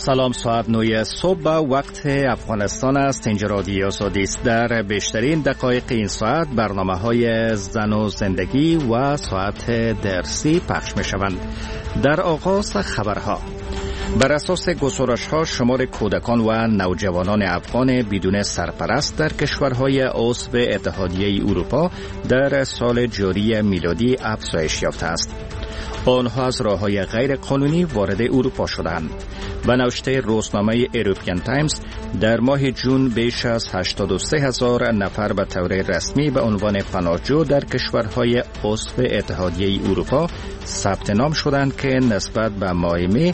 سلام، ساعت 9 صبح وقت افغانستان است. اینجا رادیو آزادی است. در بیشترین دقایق این ساعت برنامه‌های زن و زندگی و ساعت درسی پخش می‌شوند. در آغاز خبرها: بر اساس گزارش‌ها شمار کودکان و نوجوانان افغان بدون سرپرست در کشورهای عضو اتحادیه اروپا در سال جاری میلادی افزایش یافته است. آنها از راه‌های غیر قانونی وارد اروپا شدند. و نوشته روزنامه ایروپیان تایمز در ماه جون بیش از 83,000 نفر به طور رسمی به عنوان پناهجو در کشورهای عضو اتحادیه اروپا ثبت نام شدند که نسبت به ماه می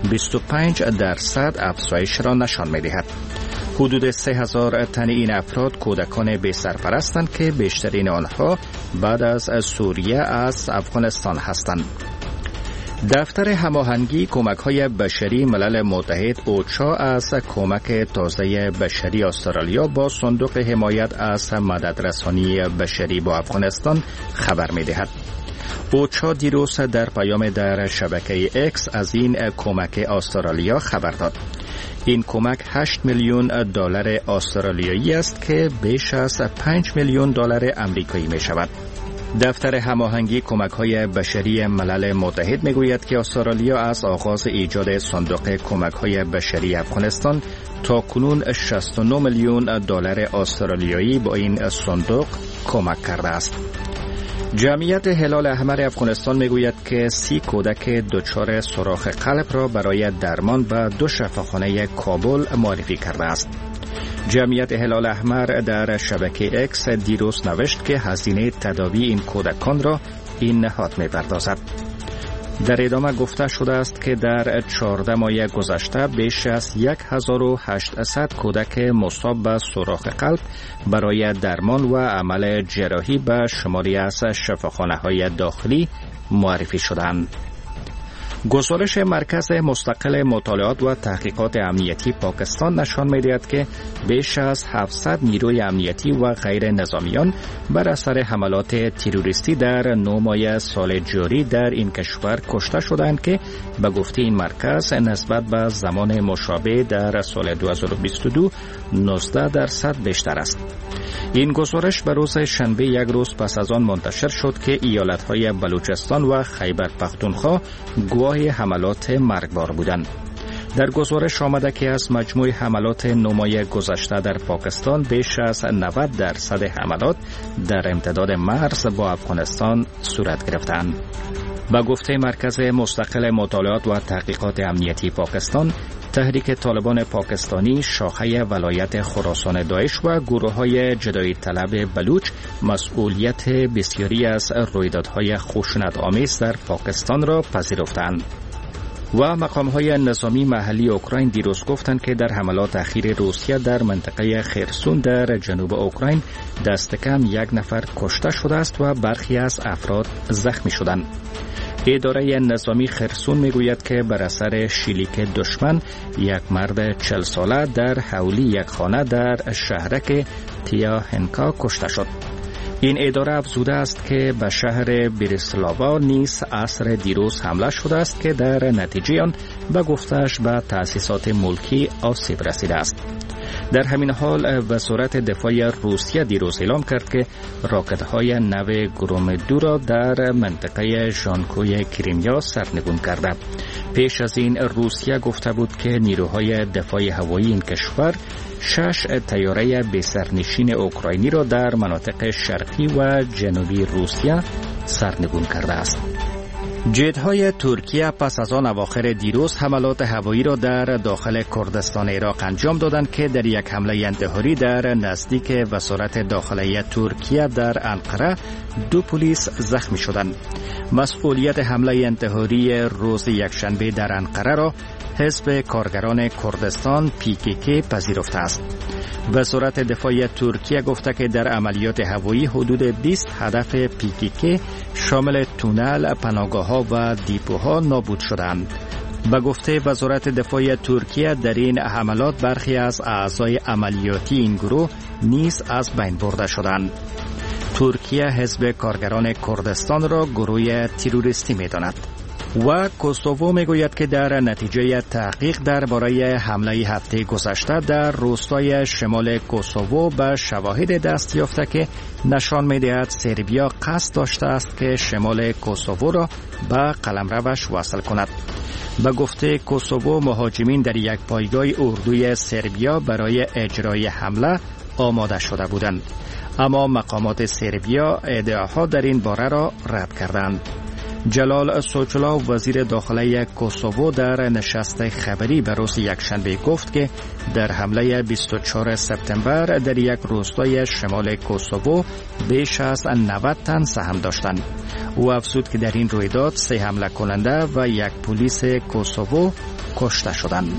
25% افزایش را نشان می‌دهد. حدود 3,000 تن این افراد کودکان بی سرپرستند که بیشترین آنها بعد از سوریه از افغانستان هستند. دفتر هماهنگی کمک‌های بشری ملل متحد اوچا از کمک تازه بشری استرالیا با صندوق حمایت از مددرسانی بشری با افغانستان خبر می‌دهد. اوچا دیروز در پیام در شبکه اکس از این کمک استرالیا خبر داد. این کمک 8 میلیون دلار استرالیایی است که بیش از 5 میلیون دلار آمریکایی می شود. دفتر هماهنگی کمک‌های بشری ملل متحد می‌گوید که استرالیا از آغاز ایجاد صندوق کمک‌های بشری افغانستان تا کنون 69 میلیون دلار استرالیایی با این صندوق کمک کرده است. جمعیت هلال احمر افغانستان میگوید که 30 کودک دچار سوراخ قلب را برای درمان به 2 شفاخانه کابل معرفی کرده است. جمعیت هلال احمر در شبکه اکس دیروز نوشت که هزینه تداوی این کودکان را این نهاد می‌پردازد. در ادامه گفته شده است که در 14 ماه گذشته بیش از 1800 کودک مصاب به سوراخ قلب برای درمان و عمل جراحی به شماری از شفاخانه‌های داخلی معرفی شدند. گزارش مرکز مستقل مطالعات و تحقیقات امنیتی پاکستان نشان می‌دهد که بیش از 700 نیروی امنیتی و غیر نظامیان بر اثر حملات تروریستی در 9 ماه سال جاری در این کشور کشته شدند که به گفته این مرکز نسبت به زمان مشابه در سال 2022 19% بیشتر است. این گزارش به روز شنبه یک روز پس از آن منتشر شد که ایالت‌های بلوچستان و خیبر پختونخوا گواه حملات مرگبار بودند. در گزارش آمده که از مجموع حملات 9 ماه گذشته در پاکستان بیش از 90% حملات در امتداد مرز با افغانستان صورت گرفتند. با گفته مرکز مستقل مطالعات و تحقیقات امنیتی پاکستان، تحریک طالبان پاکستانی شاخه ولایت خراسان داعش و گروه‌های جدایی طلب بلوچ مسئولیت بسیاری از رویدادهای خشونت‌آمیز در پاکستان را پذیرفتند. و مقام‌های نظامی محلی اوکراین دیروز گفتند که در حملات اخیر روسیه در منطقه خرسون در جنوب اوکراین دست کم 1 نفر کشته شده است و برخی از افراد زخمی شدند. اداره نظامی خرسون میگوید که بر اثر شلیک دشمن یک مرد 40 ساله در حولی یک خانه در شهرک تیاهنکا کشته شد. این اداره افزوده است که به شهر بریسلاوا نیز عصر دیروز حمله شده است که در نتیجه آن به گفتش به تأسیسات ملکی آسیب رسیده است. در همین حال وزارت دفاع روسیه دیروز اعلام کرد که راکت‌های نو گرومدو را در منطقه ژانکوی کریمیا سرنگون کرده. پیش از این روسیه گفته بود که نیروهای دفاع هوایی این کشور 6 طیاره بی‌سرنشین اوکراینی را در مناطق شرقی و جنوبی روسیه سرنگون کرده است. جت‌های ترکیه پس از آن اواخر دیروز حملات هوایی را در داخل کردستان عراق انجام دادند که در یک حمله انتحاری در نزدیک وزارت داخلیه ترکیه در انقره 2 پلیس زخمی شدند. مسئولیت حمله انتحاری روز یکشنبه در انقره را حزب کارگران کردستان PKK پذیرفته است. وزارت دفاع ترکیه گفته که در عملیات هوایی حدود 20 هدف PKK شامل تونل، پناهگاه‌ها و دیپوها نابود شدند. به گفته وزارت دفاع ترکیه در این حملات برخی از اعضای عملیاتی این گروه نیز از بین برده شدند. ترکیه حزب کارگران کردستان را گروه تروریستی می‌داند. و کوسوو میگوید که در نتیجه تحقیق درباره حمله هفته گذشته در روستای شمال کوسوو به شواهد دست یافته که نشان می‌دهد سربیا قصد داشته است که شمال کوسوو را به قلمروش وصل کند. به گفته کوسوو، مهاجمین در یک پایگاه اردوی سربیا برای اجرای حمله آماده شده بودند، اما مقامات سربیا ادعاها در این باره را رد کردند. جلال سوچلا، وزیر داخله کوسوو، در نشست خبری به روز یکشنبه گفت که در حمله 24 سپتامبر در یک روستای شمال کوسوو بیش از 90 تن سهم داشتند. او افزود که در این رویداد 3 حمله کننده و 1 پلیس کوسوو کشته شدند.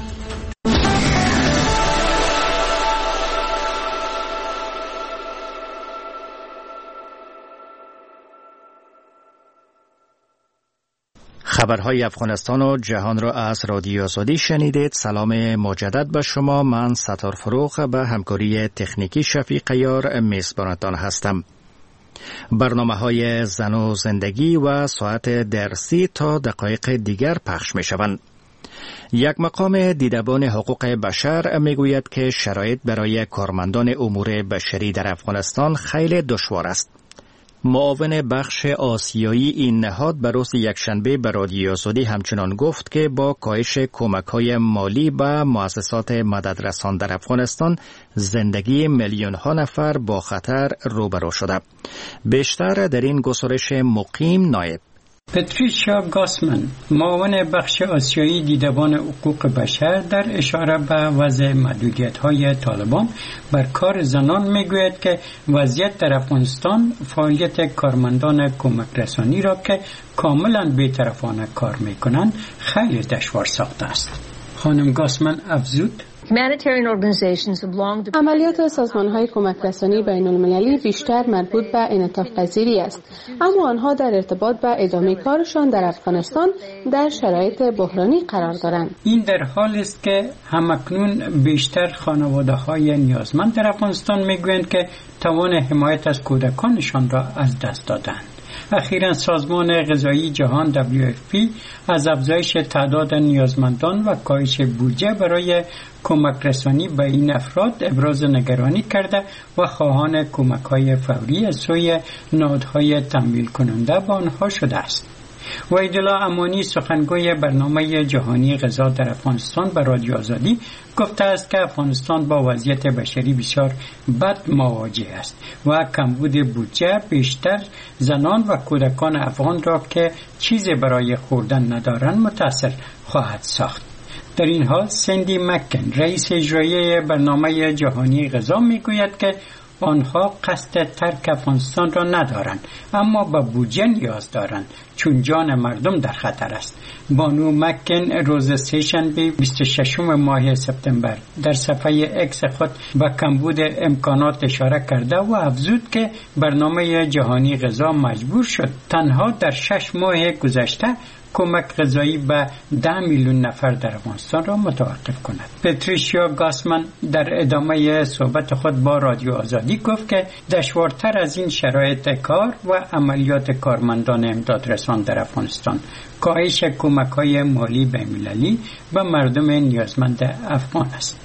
خبرهای افغانستان و جهان را از رادیو آزادی شنیدید. سلام مجدد به شما. من ستار فروغ به همکاری تکنیکی شفیق یار میزبانتان هستم. برنامه‌های زن و زندگی و ساعت درسی تا دقایق دیگر پخش می‌شوند. یک مقام دیدبان حقوق بشر میگوید که شرایط برای کارمندان امور بشری در افغانستان خیلی دشوار است. معاون بخش آسیایی این نهاد به روز یکشنبه به رادیو آزادی همچنان گفت که با کاهش کمک‌های مالی به مؤسسات مددرسان در افغانستان زندگی میلیون‌ها نفر با خطر روبرو شده. بیشتر در این گزارش مقیم نایب پتریشیا گاسمن، معاون بخش آسیایی دیدبان حقوق بشر، در اشاره به وضع محدودیت‌های طالبان بر کار زنان میگوید که وضعیت در افغانستان فعالیت کارمندان کمک رسانی را که کاملا بی‌طرفانه کار میکنند خیلی دشوار ساخته است. خانم گاسمن افزود: عملیات سازمان‌های کمک رسانی بین‌المللی بیشتر مربوط به انعطاف پذیری است، اما آنها در ارتباط به ادامه کارشان در افغانستان در شرایط بحرانی قرار دارند. این در حالی است که همکنون بیشتر خانواده‌های نیازمند در افغانستان میگویند که توان حمایت از کودکانشان را از دست دادند. اخیراً سازمان غذایی جهان WFP از افزایش تعداد نیازمندان و کاهش بودجه برای کمک رسانی به این افراد ابراز نگرانی کرده و خواهان کمک‌های فوری از سوی نهادهای تمویل کننده به آنها شده است. وحیدالله امانی، سخنگوی برنامه جهانی غذا در افغانستان، به رادیو آزادی گفته است که افغانستان با وضعیت بشری بسیار بد مواجه است و کمبود بودجه بیشتر زنان و کودکان افغان را که چیزی برای خوردن ندارند متاثر خواهد ساخت. در این حال سندی مکن، رئیس اجرایی برنامه جهانی غذا، میگوید که آنها قصد ترک افغانستان را ندارند، اما به بودجه نیاز دارند چون جان مردم در خطر است. بانو مکن روز سه‌شنبه 26 ماه سپتامبر در صفحه اکس خود به کمبود امکانات اشاره کرده و افزود که برنامه جهانی غذا مجبور شد تنها در 6 ماه گذشته کمک غذایی به 10 میلیون نفر در افغانستان را متوقف کند. پتریشیا گاسمن در ادامه صحبت خود با رادیو آزادی گفت که دشوارتر از این شرایط کار و عملیات کارمندان امدادرسان در افغانستان کاهش کمک‌های مالی بین‌المللی به مردم نیازمند افغان است.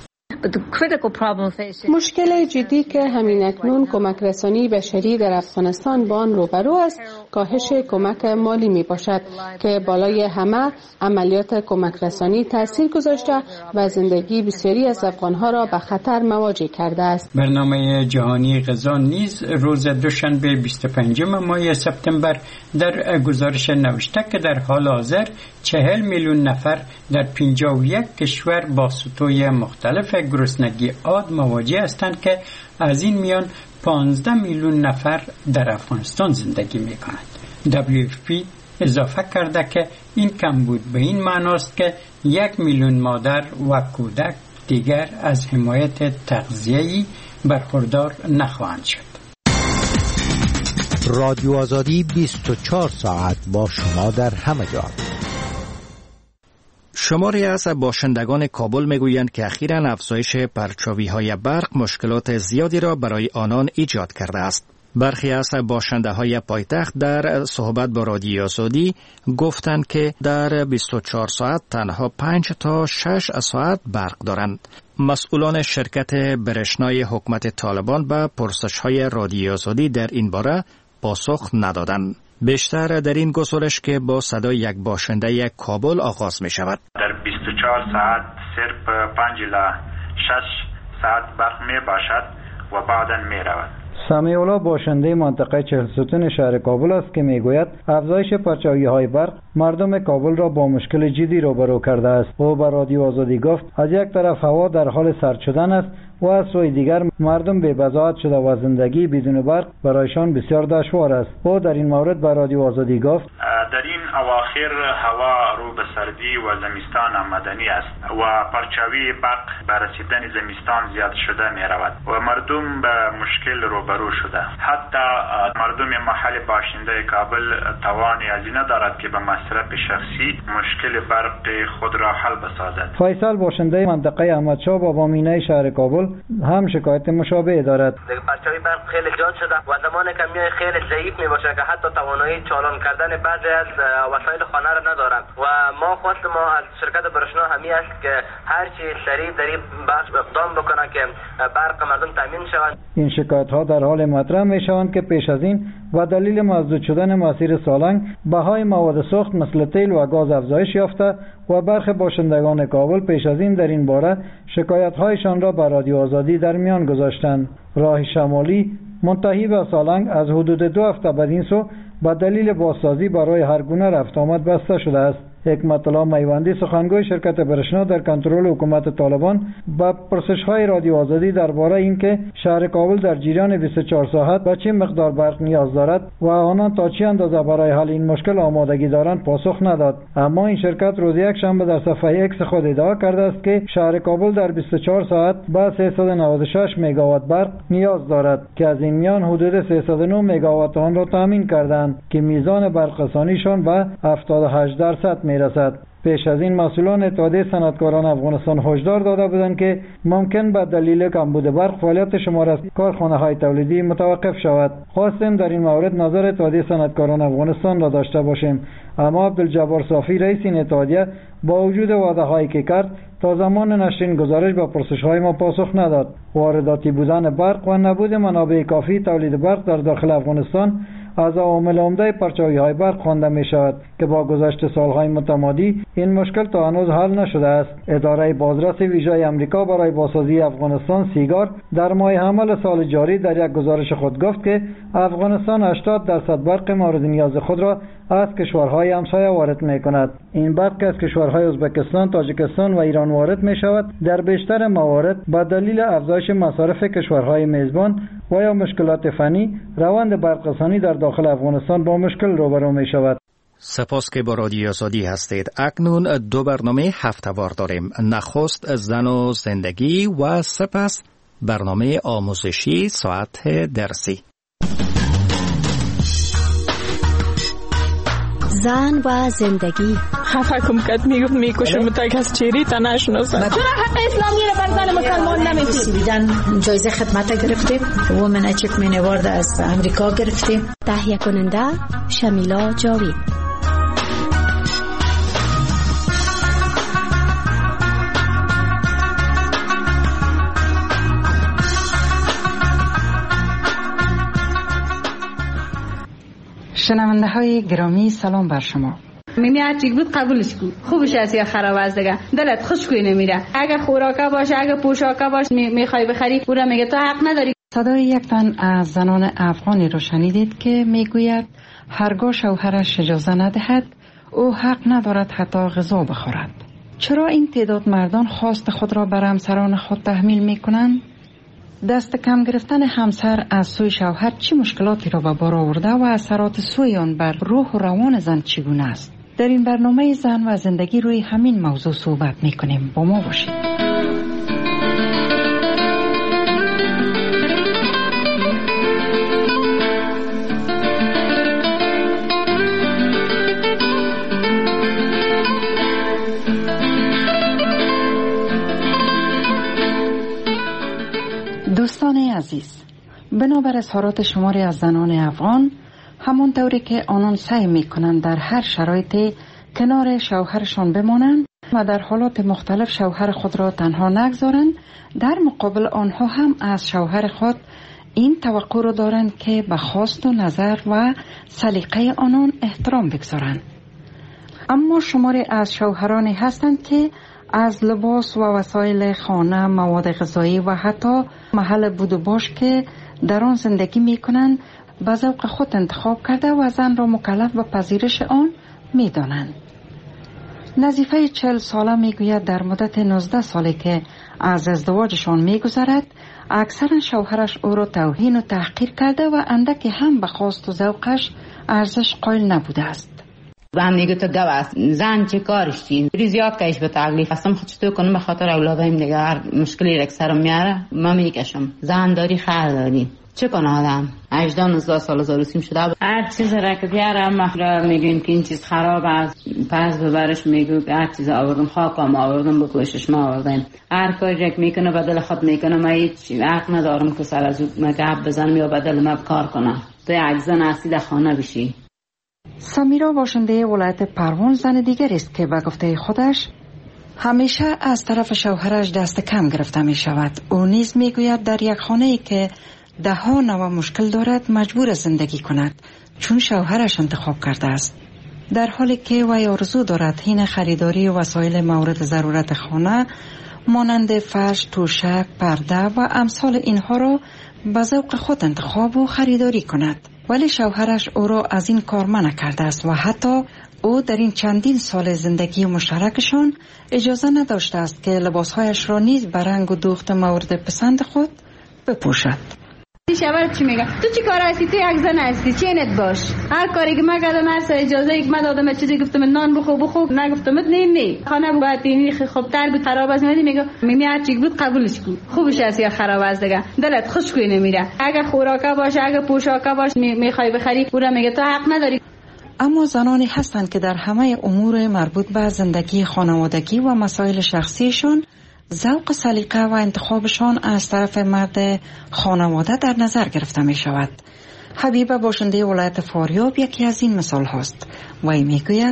مشکل جدی که همین اکنون کمک رسانی بشری در افغانستان با آن روبرو است کاهش کمک مالی می باشد که بالای همه عملیات کمک رسانی تاثیر گذاشته و زندگی بسیاری از افغانها را به خطر مواجه کرده است. برنامه جهانی غذا نیز روز دوشنبه 25 ماه سپتامبر در گزارش نوشته که در حال حاضر 40 میلیون نفر در 51 کشور با سطوح مختلف گرسنگی عاد مواجه هستند که از این میان 15 میلیون نفر در افغانستان زندگی می‌کنند. WFP اضافه کرده که این کمبود به این معناست که 1 میلیون مادر و کودک دیگر از حمایت تغذیه‌ای برخوردار نخواهند شد. رادیو آزادی 24 ساعت با شما در همه جا. شماری از باشندگان کابل میگویند که اخیراً افزایش پرچاوی‌های برق مشکلات زیادی را برای آنان ایجاد کرده است. برخی از باشنده های پایتخت در صحبت با رادیو آزادی گفتند که در 24 ساعت تنها 5 تا 6 ساعت برق دارند. مسئولان شرکت برشنای حکومت طالبان به پرسش های رادیو آزادی در این باره پاسخ ندادند. بیشتر در این گزارش که با صدای یک باشنده کابل آغاز می شود. در 24 ساعت صرف 5 الی 6 ساعت برق می باشد و بعدا می رود. سمیع الله باشنده منطقه 40 ستون شهر کابل است که میگوید افزایش پرچاوی‌های برق مردم کابل را با مشکل جدی روبرو کرده است. او به رادیو آزادی گفت از یک طرف هوا در حال سرد شدن است و از سوی دیگر مردم بی بضاعت شده و زندگی بدون برق برایشان بسیار دشوار است. او در این مورد به رادیو آزادی گفت در این اواخر هوا رو به سردی و زمستان آمدنی است و پرچاوی برق به رسیدن زمستان زیاد شده می رود و مردم به مشکل روبرو شده. حتی مردم محل باشنده کابل توانی ازی ندارد که به مصرف شخصی مشکل برق خود را حل بسازد. فیصل باشنده منطقه احمدشاه بابا مینه شهر کابل هم شکایت مشابه دارد. پرچاوی برق خیلی زیاد شده و زمان کمی خیلی ضعیف می باشه که حتی توانایی چالان کردن بعضی از وسایل خانه را ندارند و ما خواست ما از شرکت برشنا همی است که هر چی سریع در این بخش اقدام بکنه که برق مردم تامین شود. این شکایت ها در حال مطرح می شوند که پیش از این و دلیل مسدود شدن مسیر سالنگ بهای مواد سوخت مثل تیل و گاز افزایش یافته و برخی باشندگان کابل پیش از این در این باره شکایت هایشان را به رادیو آزادی در میان گذاشتند. راه شمالی منتهی به سالنگ از حدود 2 هفته بدین سو با دلیل بازسازی برای هر گونه رفت آمد بسته شده است. حکمت الله میوندی سخنگوی شرکت برشنا در کنترل حکومت طالبان با پرسش‌های رادیو آزادی درباره اینکه شهر کابل در جریان 24 ساعت با چه مقدار برق نیاز دارد و آنان تا چه اندازه برای حل این مشکل آمادگی دارند پاسخ نداد. اما این شرکت روز یک شنبه در صفحه اکس خود ادعا کرده است که شهر کابل در 24 ساعت با 396 مگاوات برق نیاز دارد که از این میان حدود 309 مگاوات آن را تامین کردند که میزان برقرسانیشان به 78% میرسد. پیش از این مسئولان اتحادیه صنعتکاران افغانستان هشدار داده بودند که ممکن به دلیل کمبود برق فعالیت شمار از کارخانه‌های تولیدی متوقف شود. خواستیم در این مورد نظر اتحادیه صنعتکاران افغانستان را داشته باشیم، اما عبدالجبار صافی رئیس این اتحادیه با وجود وعده‌هایی که کرد تا زمان نشر این گزارش به پرسش‌های ما پاسخ نداد. وارداتی بودن برق و نبود منابع کافی تولید برق در داخل افغانستان از عوامل عمده پرچاوی‌های برق خوانده می شود که با گذشت سالهای متمادی این مشکل تا هنوز حل نشده است. اداره بازرس ویژه آمریکا برای بازسازی افغانستان سیگار در ماه حمل سال جاری در یک گزارش خود گفت که افغانستان 80% برق مورد نیاز خود را از کشورهای همسایه وارد می کند. این برق از کشورهای ازبکستان، تاجیکستان و ایران وارد می شود در بیشتر موارد به دلیل افزایش مصارف کشورهای میزبان و یا مشکلات فنی روند برقرسانی در داخل افغانستان با مشکل روبرو می شود. سپاس که با رادیو آزادی هستید. اکنون 2 برنامه هفته‌وار داریم. نخست زن و زندگی و سپس برنامه آموزشی ساعت درسی. زن و زندگی. خفه کم کت میکشم تا کس چیری تا نشناسم. چرا حق اسلامی رو بر زن مسلمان نمیدید؟ جایزه خدمت گرفتیم. وومن اچیومنت اوارد از امریکا گرفتیم. تهیه کننده شمیلا جاوید. شنونده های گرامی سلام بر شما. میمی هرچی بود قبولش کن. خوبش است یا خراب است دیگه. دلت خوشگوی نمیره. اگه خوراکا باشه، اگه پوشاکا باشه میخوای بخری، اون میگه تو حق نداری. صدای یک تن از زنان افغانی رو شنیدید که میگوید هرگاه شوهرش اجازه ندهد او حق ندارد حتی غذا بخورد. چرا این تعداد مردان خواست خود را بر همسران خود تحمیل میکنند؟ دست کم گرفتن همسر از سوی شوهر چه مشکلاتی را به بار آورده و اثرات سوی آن بر روح و روان زن چگونه است؟ در این برنامه زن و زندگی روی همین موضوع صحبت میکنیم. با ما باشید. دوستان عزیز، بنابر اظهارات شماری از زنان افغان، همون طوری که آنان سعی میکنند در هر شرایطی کنار شوهرشان بمانند و در حالات مختلف شوهر خود را تنها نگذارند، در مقابل آنها هم از شوهر خود این توقع را دارند که به خواست و نظر و سلیقه آنان احترام بگذارند. اما شماری از شوهرانی هستند که از لباس و وسایل خانه، مواد غذایی و حتی محل بود و باش که در آن زندگی می کنند به ذوق خود انتخاب کرده و زن را مکلف به پذیرش آن می دانند. نظیفه 40 ساله می گوید در مدت 19 سالی که از ازدواجشان می گذرد، اکثرا شوهرش او را توهین و تحقیر کرده و اندکی هم به خواست و ذوقش ارزش قائل نبوده است. زن دیگه تو گو است، زن چه کارش چی؟ زیاد کهش به تکلیف هستم خود چطور کنم به خاطر اولادایم دیگه هر مشکلی را که سرم میاره ما میکشم. زن داری خیر داری چه کنه آدم 18-19 سال زاروسیم شده هر چیز را که بیاره ما میگیم که این چیز خراب است پس ببرش میگو هر چیز آوردم خاکم آوردم بکشش ما آوردم هر کاری که میکنه بدل خود میکنه ما هیچ حق ندارم که سر از اون گپ بزنم یا بدل ما کار کنم تو عجزن هستی در خانه بشی. سمیرا باشنده ولایت پروان زن دیگر است که به گفته خودش همیشه از طرف شوهرش دست کم گرفته می شود. او نیز می گوید در یک خانه ای که 10 نوع مشکل دارد مجبور زندگی کند چون شوهرش انتخاب کرده است. در حالی که وی آرزو دارد حین خریداری وسایل مورد ضرورت خانه مانند فرش، توشک، پرده و امثال اینها را به ذوق خود انتخاب و خریداری کند، ولی شوهرش او را از این کار منع کرده است و حتی او در این چندین سال زندگی مشترکشان اجازه نداشته است که لباسهایش را نیز به رنگ و دوخت مورد پسند خود بپوشد. شوهر چی میگه؟ تو چی کار هستی؟ تو یک زن هستی، چینت باش. هر کاری که من کردم هر اجازه ای که من دادم چیزی گفتم نان بخو نگفتم نه خانه باید اینی خوب تر بود خراب است میگه میمی هر چی بود قبولش کن خوبش است یا خراب است دیگه دلت خوشگوی نمیره. اگه خوراکه باشه اگه پوشاکه باشه میخوای بخری اون میگه تو حق نداری. اما زنانی هستند که در همه امور مربوط به زندگی خانوادگی و مسائل شخصیشان ذوق سلیقه و انتخابشان از طرف مرد خانواده در نظر گرفته می شود. حبیبه باشنده ولایت فاریاب یکی از این مثال هست. وی می گوید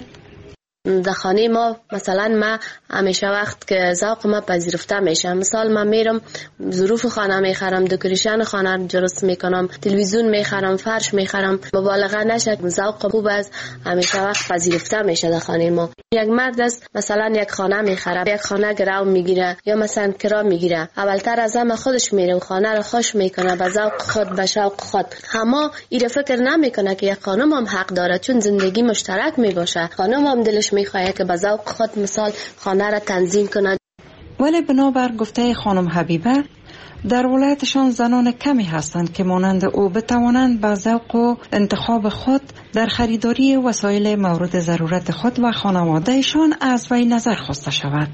در خانه ما مثلا ما همیشه وقت که ذوق ما پذیرفته میشه، مثال من میرم ظروف خانه میخرم، دکوریشن خانه درست میکنم، تلویزیون میخرم، فرش میخرم، مبالغه نشه، ذوق خوب است همیشه وقت پذیرفته میشه در خانه ما. یک مرد است مثلا یک خانه میخره، یک خانه گرو میگیره یا مثلا کرا میگیره، اولتر از همه خودش میره و خانه رو خوش میکنه به ذوق خود به شوق خود. اما این فکر نمیکنه که یک خانم هم حق داره چون زندگی مشترک میباشه، خانم هم دلش میخواد که به ذوق خود مثال خانه را تنظیم کند. ولی بنابر گفته خانم حبیبه در ولایتشان زنان کمی هستند که مانند او بتوانند به ذوق و انتخاب خود در خریداری وسایل مورد ضرورت خود و خانوادهشان از وی نظر خواسته شود.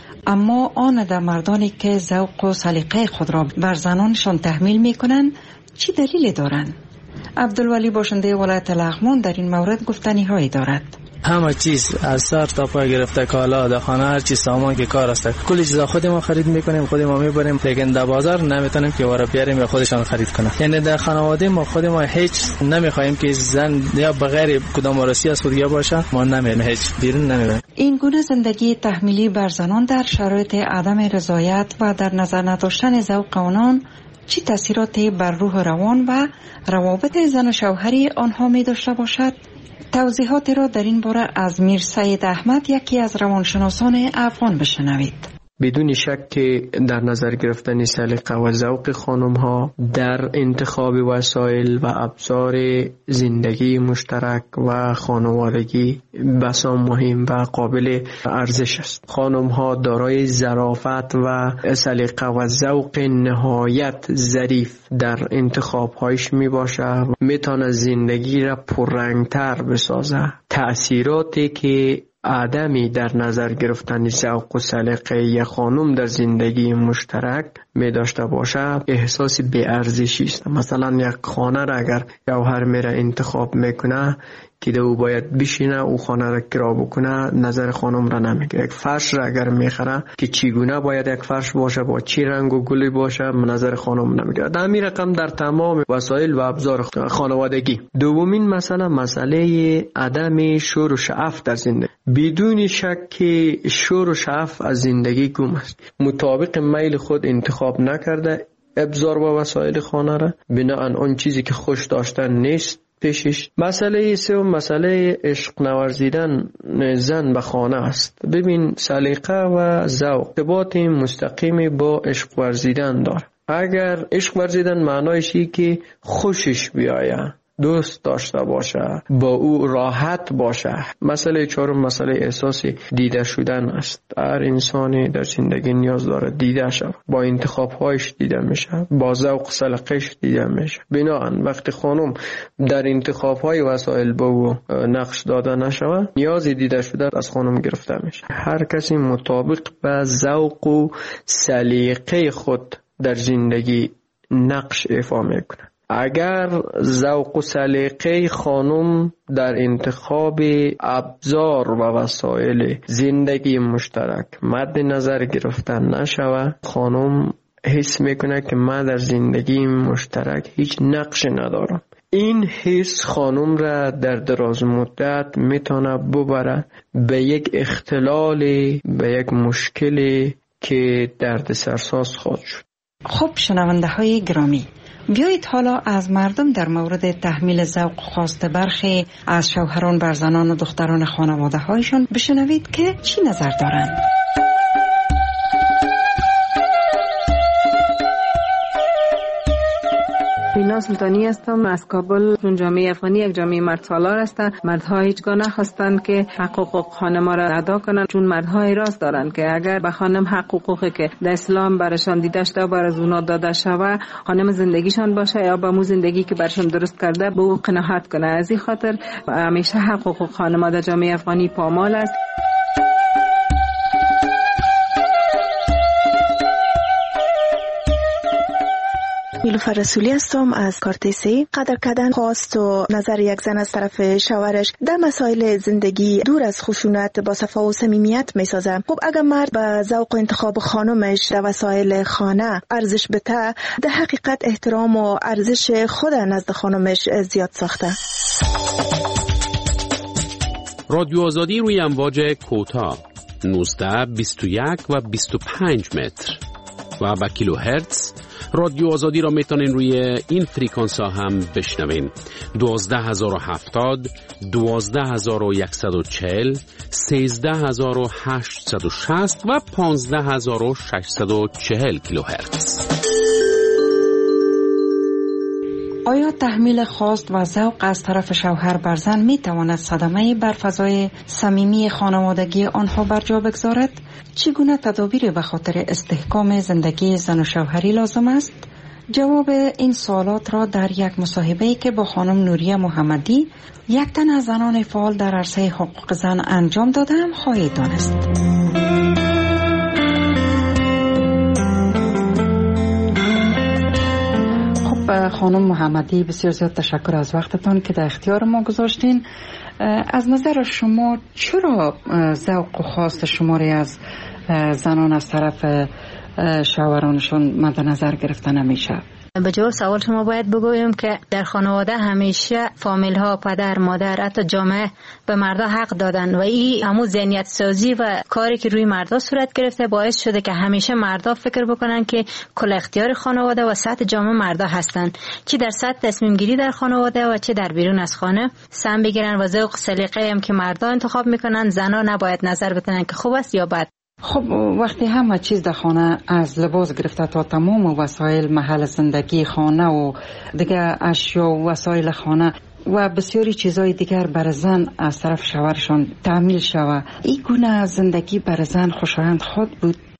اما آن در مردانی که ذوق و سلیقه خود را بر زنانشان تحمیل می کنند چی دلیلی دارند؟ عبدالولی باشنده ولایت لغمان در این مورد گفتنی هایی دارد. همه چیز از سر تا پا گرفته کالا در خانه هر چیز سامان که کار است کلی چیزا خود ما خرید میکنیم خود ما میبریم، لیکن در بازار نمیتونیم که ورا بیاریم یا خودشان خرید کنه. یعنی در خانواده ما خود ما هیچ نمیخوایم که زن یا بغیر کدام وارسی از خودیا باشه، ما نمیریم هیچ بیرون نمیریم. این گونه زندگی تحمیلی بر زنان در شرایط عدم رضایت و در نظر نداشتن ذوق آنان چه تاثیراتی بر روح روان و روابط زن و شوهری آنها می داشته باشد؟ توضیحاتی را در این باره از میر سید احمد یکی از روانشناسان افغان بشنوید. بدون شک که در نظر گرفتن سلیقه و ذوق خانم ها در انتخاب وسایل و ابزار زندگی مشترک و خانوادگی بسیار مهم و قابل ارزش است. خانم ها دارای ظرافت و سلیقه و ذوق نهایت ظریف در انتخاب هایش می باشه، می تونه زندگی را پررنگتر بسازه. تأثیراتی که عدمی در نظر گرفتن ذوق و سلیقه خانم در زندگی مشترک می داشته باشه احساس بی ارزشی است. مثلا یک خانه را اگر جوهر میره انتخاب میکنه که او باید بشینه او خانه را کرا بکنه، نظر خانم را نمیگه. یک فرش را اگر میخره که چگونه باید یک فرش باشه، با چی رنگ و گلی باشه، نظر خانم نمیگه. در این رقم در تمام وسایل و ابزار خانوادگی. دومین مسئله عدم شور و شعف در زندگی. بدون شک که شور و شعف از زندگی گم است. مطابق میل خود انتخاب نکرده ابزار و وسایل خانه را، بناهن آن چیزی که خوش داشتن نیست پیشش. مسئله سوم مسئله عشق نورزیدن زن به خانه است. ببین سلیقه و ذوق ارتباط مستقیم با عشق ورزیدن داره. اگر عشق ورزیدن معنایش اینه که خوشش بیاید، دوست داشته باشه، با او راحت باشه. مسئله چهارم مسئله احساس دیده شدن است. هر انسانی در زندگی نیاز داره دیده شود، با انتخاب‌هایش دیده میشه، با ذوق سلیقه‌اش دیده میشه. بنابراین وقتی خانم در انتخاب‌های وسایل با او نقش داده نشود، نیاز دیده شدن از خانم گرفته میشه. هر کسی مطابق به ذوق و سلیقه خود در زندگی نقش ایفا میکنه. اگر ذوق و سلیقه خانم در انتخاب ابزار و وسایل زندگی مشترک مد نظر گرفتن نشود، خانم حس میکنه که من در زندگی مشترک هیچ نقش ندارم. این حس خانم را در دراز مدت میتونه ببره به یک اختلال، به یک مشکل که دردسرساز خواهد شد. خب شنونده های گرامی، بیایید حالا از مردم در مورد تحمیل ذوق خواست برخی از شوهران بر زنان و دختران خانواده هایشان بشنوید که چی نظر دارند. بینا سلطانی هستم از کابل. چون جامعه افغانی یک جامعه مرد سالار است، مردها هیچگاه نخواستند که حقوق خانم را ادا کنند، چون مردها اعتراض دارند که اگر به خانم حقوقی که در اسلام برشان دیده شده بر از اونا داده شود، خانم زندگیشان باشه یا با مو زندگی که برشان درست کرده به او قناعت کنه. از این خاطر همیشه حقوق خانم در جامعه افغانی پامال است. نیلوفر رسولی هستم از کارتیسی. قدر کردن خواست و نظر یک زن از طرف شوهرش در مسائل زندگی دور از خشونت با صفا و صمیمیت میسازه. خب اگر مرد به ذوق و انتخاب خانمش در وسایل خانه ارزش بده، در حقیقت احترام و ارزش خود نزد خانمش زیاد ساخته. رادیو آزادی روی امواج کوتاه 19 21 و 25 متر و با کیلوهرتز. رادیو آزادی را میتونین روی این فریکانس ها هم بشنوین. 12070 12140 13860 و 15640 کیلوهرتز. آیا تحمیل خواست و ذوق از طرف شوهر بر زن می تواند صدمه بر فضای صمیمی خانوادگی آنها بر جا بگذارد؟ چگونه تدابیر به خاطر استحکام زندگی زن و شوهری لازم است؟ جواب این سوالات را در یک مصاحبه‌ای که با خانم نوریه محمدی، یک تن از زنان فعال در عرصه حقوق زن انجام دادم خواهید دانست. خانم محمدی، بسیار زیاد تشکر از وقتتان که در اختیار ما گذاشتین. از نظر شما چرا ذوق و خواست شما را از زنان از طرف شوهرانشون مد نظر گرفته نمیشه؟ به جواب سوال شما باید بگویم که در خانواده همیشه فامیل ها، پدر، مادر، حتی جامعه به مردا حق دادن و این همون ذهنیت سازی و کاری که روی مردا صورت گرفته باعث شده که همیشه مردا فکر بکنن که کل اختیار خانواده و سطح جامعه مردا هستن، چه در سطح تصمیم گیری در خانواده و چه در بیرون از خانه سم بگیرن و ذوق سلیقه هم که مردا انتخاب میکنن زنا نباید نظر بزنن که خوب است یا بد. خب وقتی همه چیز در خانه از لباس گرفته تا تمام وسایل محل زندگی خانه و دیگه اشیا و وسایل خانه و بسیاری چیزهای دیگر بر زن از طرف شوهرشان تحمیل شود، این گونه زندگی بر زن خوشایند خود بود؟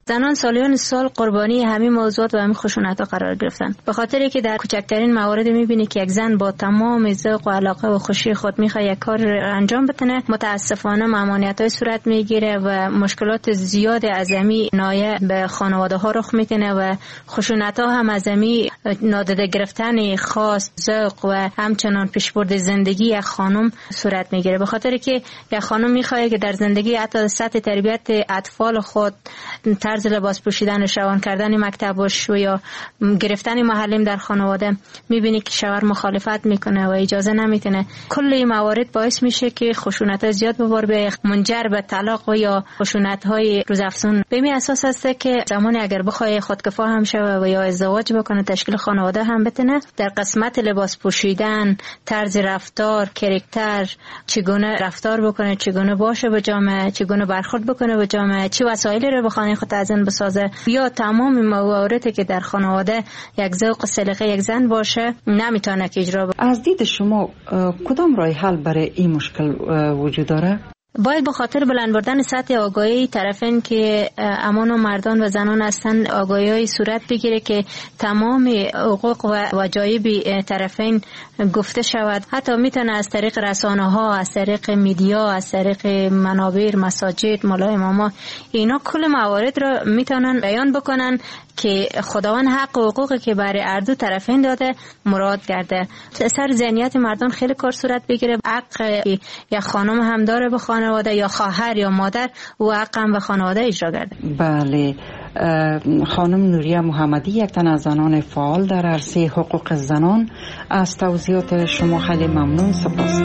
زنان سالیان سال قربانی همین موضوعات و همین خشونت‌ها قرار گرفتن، به خاطری که در کوچکترین موارد می‌بینی که یک زن با تمام ذوق و علاقه و خوشی خود می‌خواد یک کار انجام بده، متاسفانه ممانعت‌های صورت می‌گیره و مشکلات زیاد عظیمی نایه به خانواده‌ها رخ می‌کنه و خشونت‌ها هم عظیمی نادیده گرفتن خواست، ذوق و همچنان پیشبرد زندگی یک خانم صورت می‌گیره، به خاطری که یک خانم می‌خواد که در زندگی حتی سطح تربیت اطفال خود، طرز لباس پوشیدن، روان کردن مکتبش و یا گرفتن معلم در خانواده، میبینی که شوهر مخالفت میکنه و اجازه نمیتونه. کل این موارد باعث میشه که خشونت زیاد به بار بیاد، منجر به طلاق و یا خشونت های روزافزون. به این اساس است که زمانی اگر بخواد خودکفا هم شوه و یا ازدواج بکنه، تشکیل خانواده هم بتونه، در قسمت لباس پوشیدن، طرز رفتار، کاراکتر، چگونه رفتار بکنه، چگونه باشه به جامعه، چگونه برخورد بکنه به جامعه، چه وسایلی رو به خانه خود تزیین بسازه، یا تمام مواردی که در خانواده یک ذوق و سلیقه یک زن باشه نمیتونه که اجرا بکنه. از دید شما کدام راه حل برای این مشکل وجود داره؟ باید به خاطر بلند بردن سطح آگاهی طرفین که امان و مردان و زنان هستند، آگاهی صورت بگیره که تمام حقوق و وجایب طرفین گفته شود. حتی میتونه از طریق رسانه ها، از طریق میدیا، از طریق منابر، مساجد، مولای اماما، اینا کل موارد رو میتونن بیان بکنن که خداوند حق و حقوقی که برای هر دو طرفین داده مراد گرده. سر ذهنیت مردان خیلی کار صورت بگیره. حق یا خانم هم داره به خانواده، یا خواهر یا مادر، و حق هم به خانواده اجرا کرده. بله. خانم نوریه محمدی، یک تن از زنان فعال در عرصه حقوق زنان، از توضیحات شما خیلی ممنون. سپاس.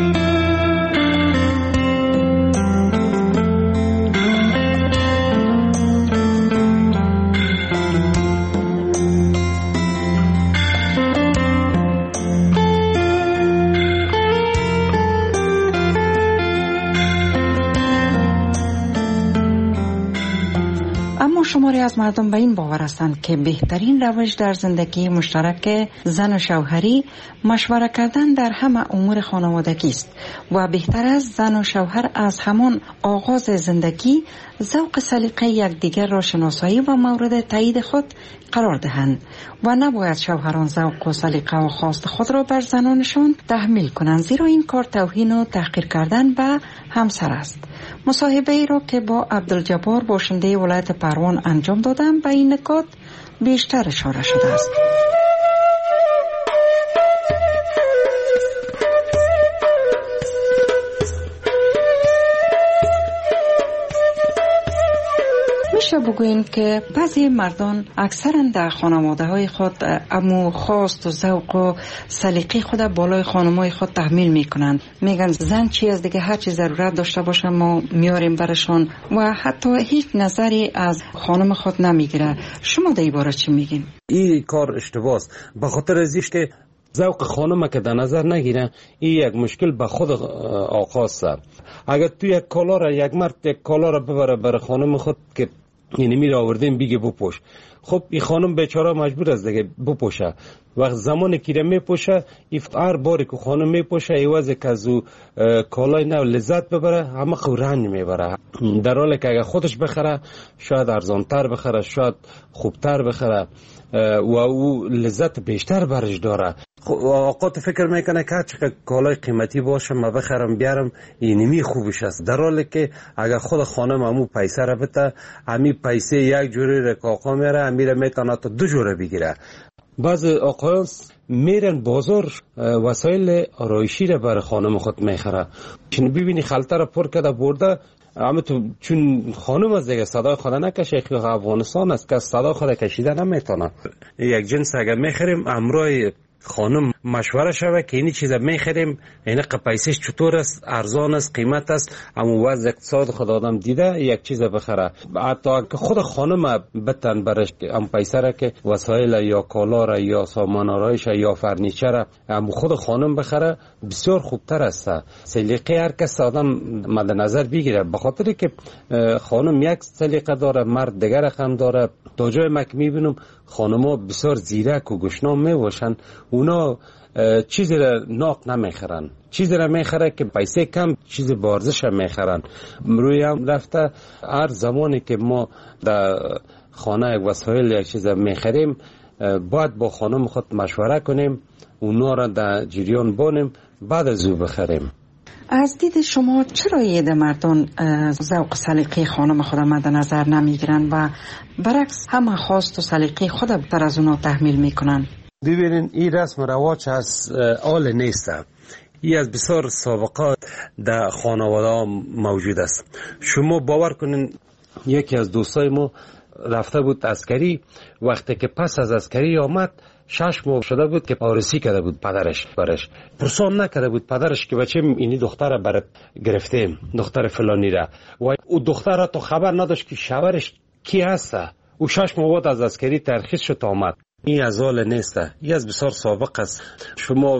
شماری از مردم به این باور هستند که بهترین روش در زندگی مشترک زن و شوهری مشوره کردن در همه امور خانوادگی است و بهتر است زن و شوهر از همان آغاز زندگی ذوق سلیقه یکدیگر را شناسایی و مورد تایید خود قرار دهند و نباید شوهران ذوق و سلیقه و خواست خود را بر زنانشان تحمیل کنند، زیرا این کار توهین و تحقیر کردن به همسر است. مصاحبه ای را که با عبدالجبار باشنده ولایت پروان انجام دادم به این نکات بیشتر اشاره شده است. میشه بگوییم که بعضی مردان اکثرا در خانواده‌های خود امو خواست و ذوق و سلیقه خود بالای خانم‌های خود تحمیل میکنند. میگن زن چی از دیگه، هر چی ضرورت داشته باشه ما میاریم برشان و حتی هیچ نظری از خانم خود نمیگیره. شما در این باره چی میگین؟ این کار اشتباهه، به خاطر ازیش که ذوق خانم که در نظر نگیره، این یک مشکل به خود آقا است. اگر تو یک کالا را، یک مرد یک کالا را ببره برای خانم خود که یعنی میره آوردیم بیگه بپوش، خب این خانم بیچاره مجبور است دیگه بپوشه. وقت زمانی که میپوشه، هر باری که خانم میپوشه ایوازه که از او کالای نو لذت ببره، همه خود رنج میبره، در حالی که اگر خودش بخره شاید ارزانتر بخره، شاید خوبتر بخره و او لذت بیشتر برش داره. آقا تو فکر میکنه که چقدر کالای قیمتی باشه ما بخرم بیارم اینمی خوبش است، در حالی که اگر خود خانم همو پیسه را بده، همی پیسه یک جوری را که آقا میره همیره میتونه تا دو جوره بگیره. بعض آقایان میرن بازار وسایل آرایشی را برای خانم خود میخره، چون ببینی خلطه را پر کرده برده، اما تو چون خانم از دیگه صدای خود نکشه، خیلی افغانستان است که صدای خود کشیده نمیتونه. یک جنس اگر میخریم امروی خانم مشوره شوه که اینی چیزا میخریم اینه پیسش چطور است، ارزان است، قیمت است، اما وضع اقتصاد خود آدم دیده یک چیز بخره. حتی که خود خانم بتن برش ام پیسه را که وسایل یا کالا را یا سامان آرایش یا فرنیچر ام خود خانم بخره بسیار خوبتر است. سلیقه هر کس آدم مد نظر بگیره، به خاطری که خانم یک سلیقه داره، مرد دیگر هم داره. تا جای مک میبینم خانم‌ها بسیار زیرک و گشنام میباشن، اونا چیزی را ناق نمیخرن، چیزی را میخره که پیسه کم چیز بارزش هم میخرن. روی هم رفته هر زمانی که ما در خانه یک وسایل یک چیز میخریم باید با خانم خود مشوره کنیم، اونا را در جریان بانیم، بعد از او بخریم. از دید شما چرا یه مردان ذوق سلیقه خانم خود مد نظر نمیگیرن و برعکس همه خواست و سلیقه خود بیشتر از اونا تحمیل میکنن؟ ببینین این رسم و رواج از آل نیست، این از بسیار سابقات در خانواده موجود است. شما باور کنین یکی از دوستای ما رفته بود عسکری، وقتی که پس از عسکری آمد 6 ماه شده بود که آرسی کرده بود پدرش برش، پرسان نکرده بود پدرش که بچه اینی دختر برات گرفتیم، دختر فلانی را، و او دختر را تو خبر نداشت که شوهرش کی هست. او 6 ماه بعد از عسکری ترخیص شد آمد. این از حال نیست، این از بسیار سابق است. شما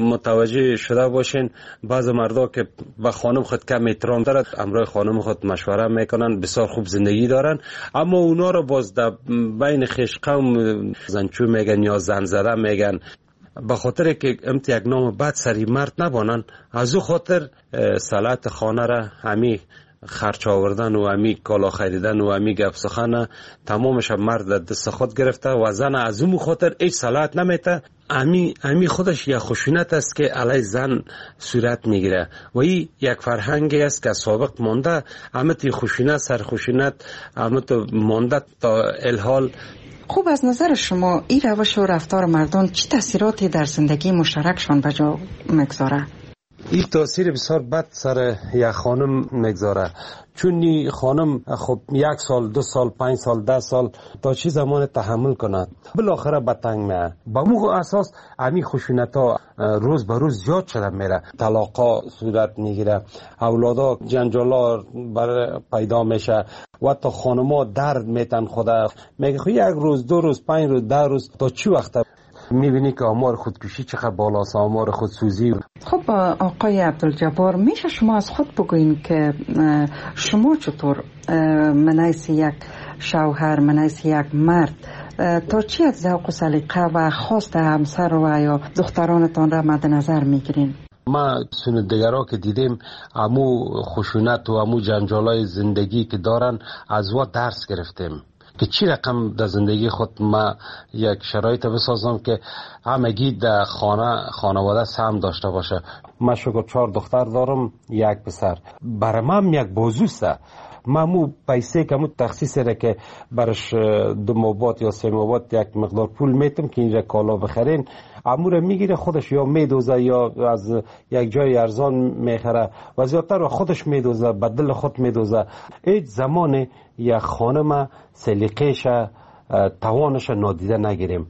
متوجه شده باشین بعض مردا که به خانم خود کم احترام دارد، امرای خانم خود مشوره میکنن، بسیار خوب زندگی دارن، اما اونا رو باز در بین خویش قوم زنچو میگن یا زن زده میگن، به خاطر که امت یک نام بد سری مرد نبانن. از او خاطر صلاحیت خانه را همی خرچ آوردن و همی کالا خریدن و همی گپ سخن تمامش مرد دست خود گرفته و زن از اون خاطر هیچ صلاحیت نمیته. همی خودش یک خشونت است که علی زن صورت میگیره و این یک فرهنگی است که سابق مانده. همت خشونت سر خشونت همت مانده تا الحال. خوب، از نظر شما این روش و رفتار مردان چی تاثیراتی در زندگی مشترکشان به جا میگذاره؟ این تاثیر بسیار بد سر یک خانم میگذاره، چون این خانم خب 1 سال 2 سال 5 سال 10 سال تا چی زمان تحمل کند، بالاخره به تنگ میه. با مو اساس امی خشونت ها روز به روز زیاد شده میره، طلاقا صورت میگیره، اولادا جنجالا پیدا میشه و تا خانما درد میتن خدا میگه خب 1 روز 2 روز 5 روز 10 روز تا چی وقت میبینی که آمار خودکشی چقدر بالاست، آمار خودسوزی. خب آقای عبدالجبار، میشه شما از خود بگوین که شما چطور منیس یک شوهر، منیس یک مرد تا چی از ذوق و سلیقه و خواست همسر و یا دخترانتان را مد نظر میگیرین؟ ما سندگرها که دیدیم امو خشونت و امو جنجالای زندگی که دارن از وا درس گرفتیم که چی رقم در زندگی خود ما یک شرایط بسازم که همگی در خانواده سهم داشته باشه. من شکر 4 دختر دارم 1 پسر، برای من یک بازوسته. مو پیسه که مو تخصیص را که برش 2 ماه بعد یا 3 ماه بعد یک مقدار پول میتم که اینجا کالا بخرین، امور میگیره خودش یا میدوزه یا از یک جای ارزان میخره و زیادتر خودش میدوزه، به دل خود میدوزه. هیچ زمان یک خانم سلیقه‌ش توانش نادیده نگیریم.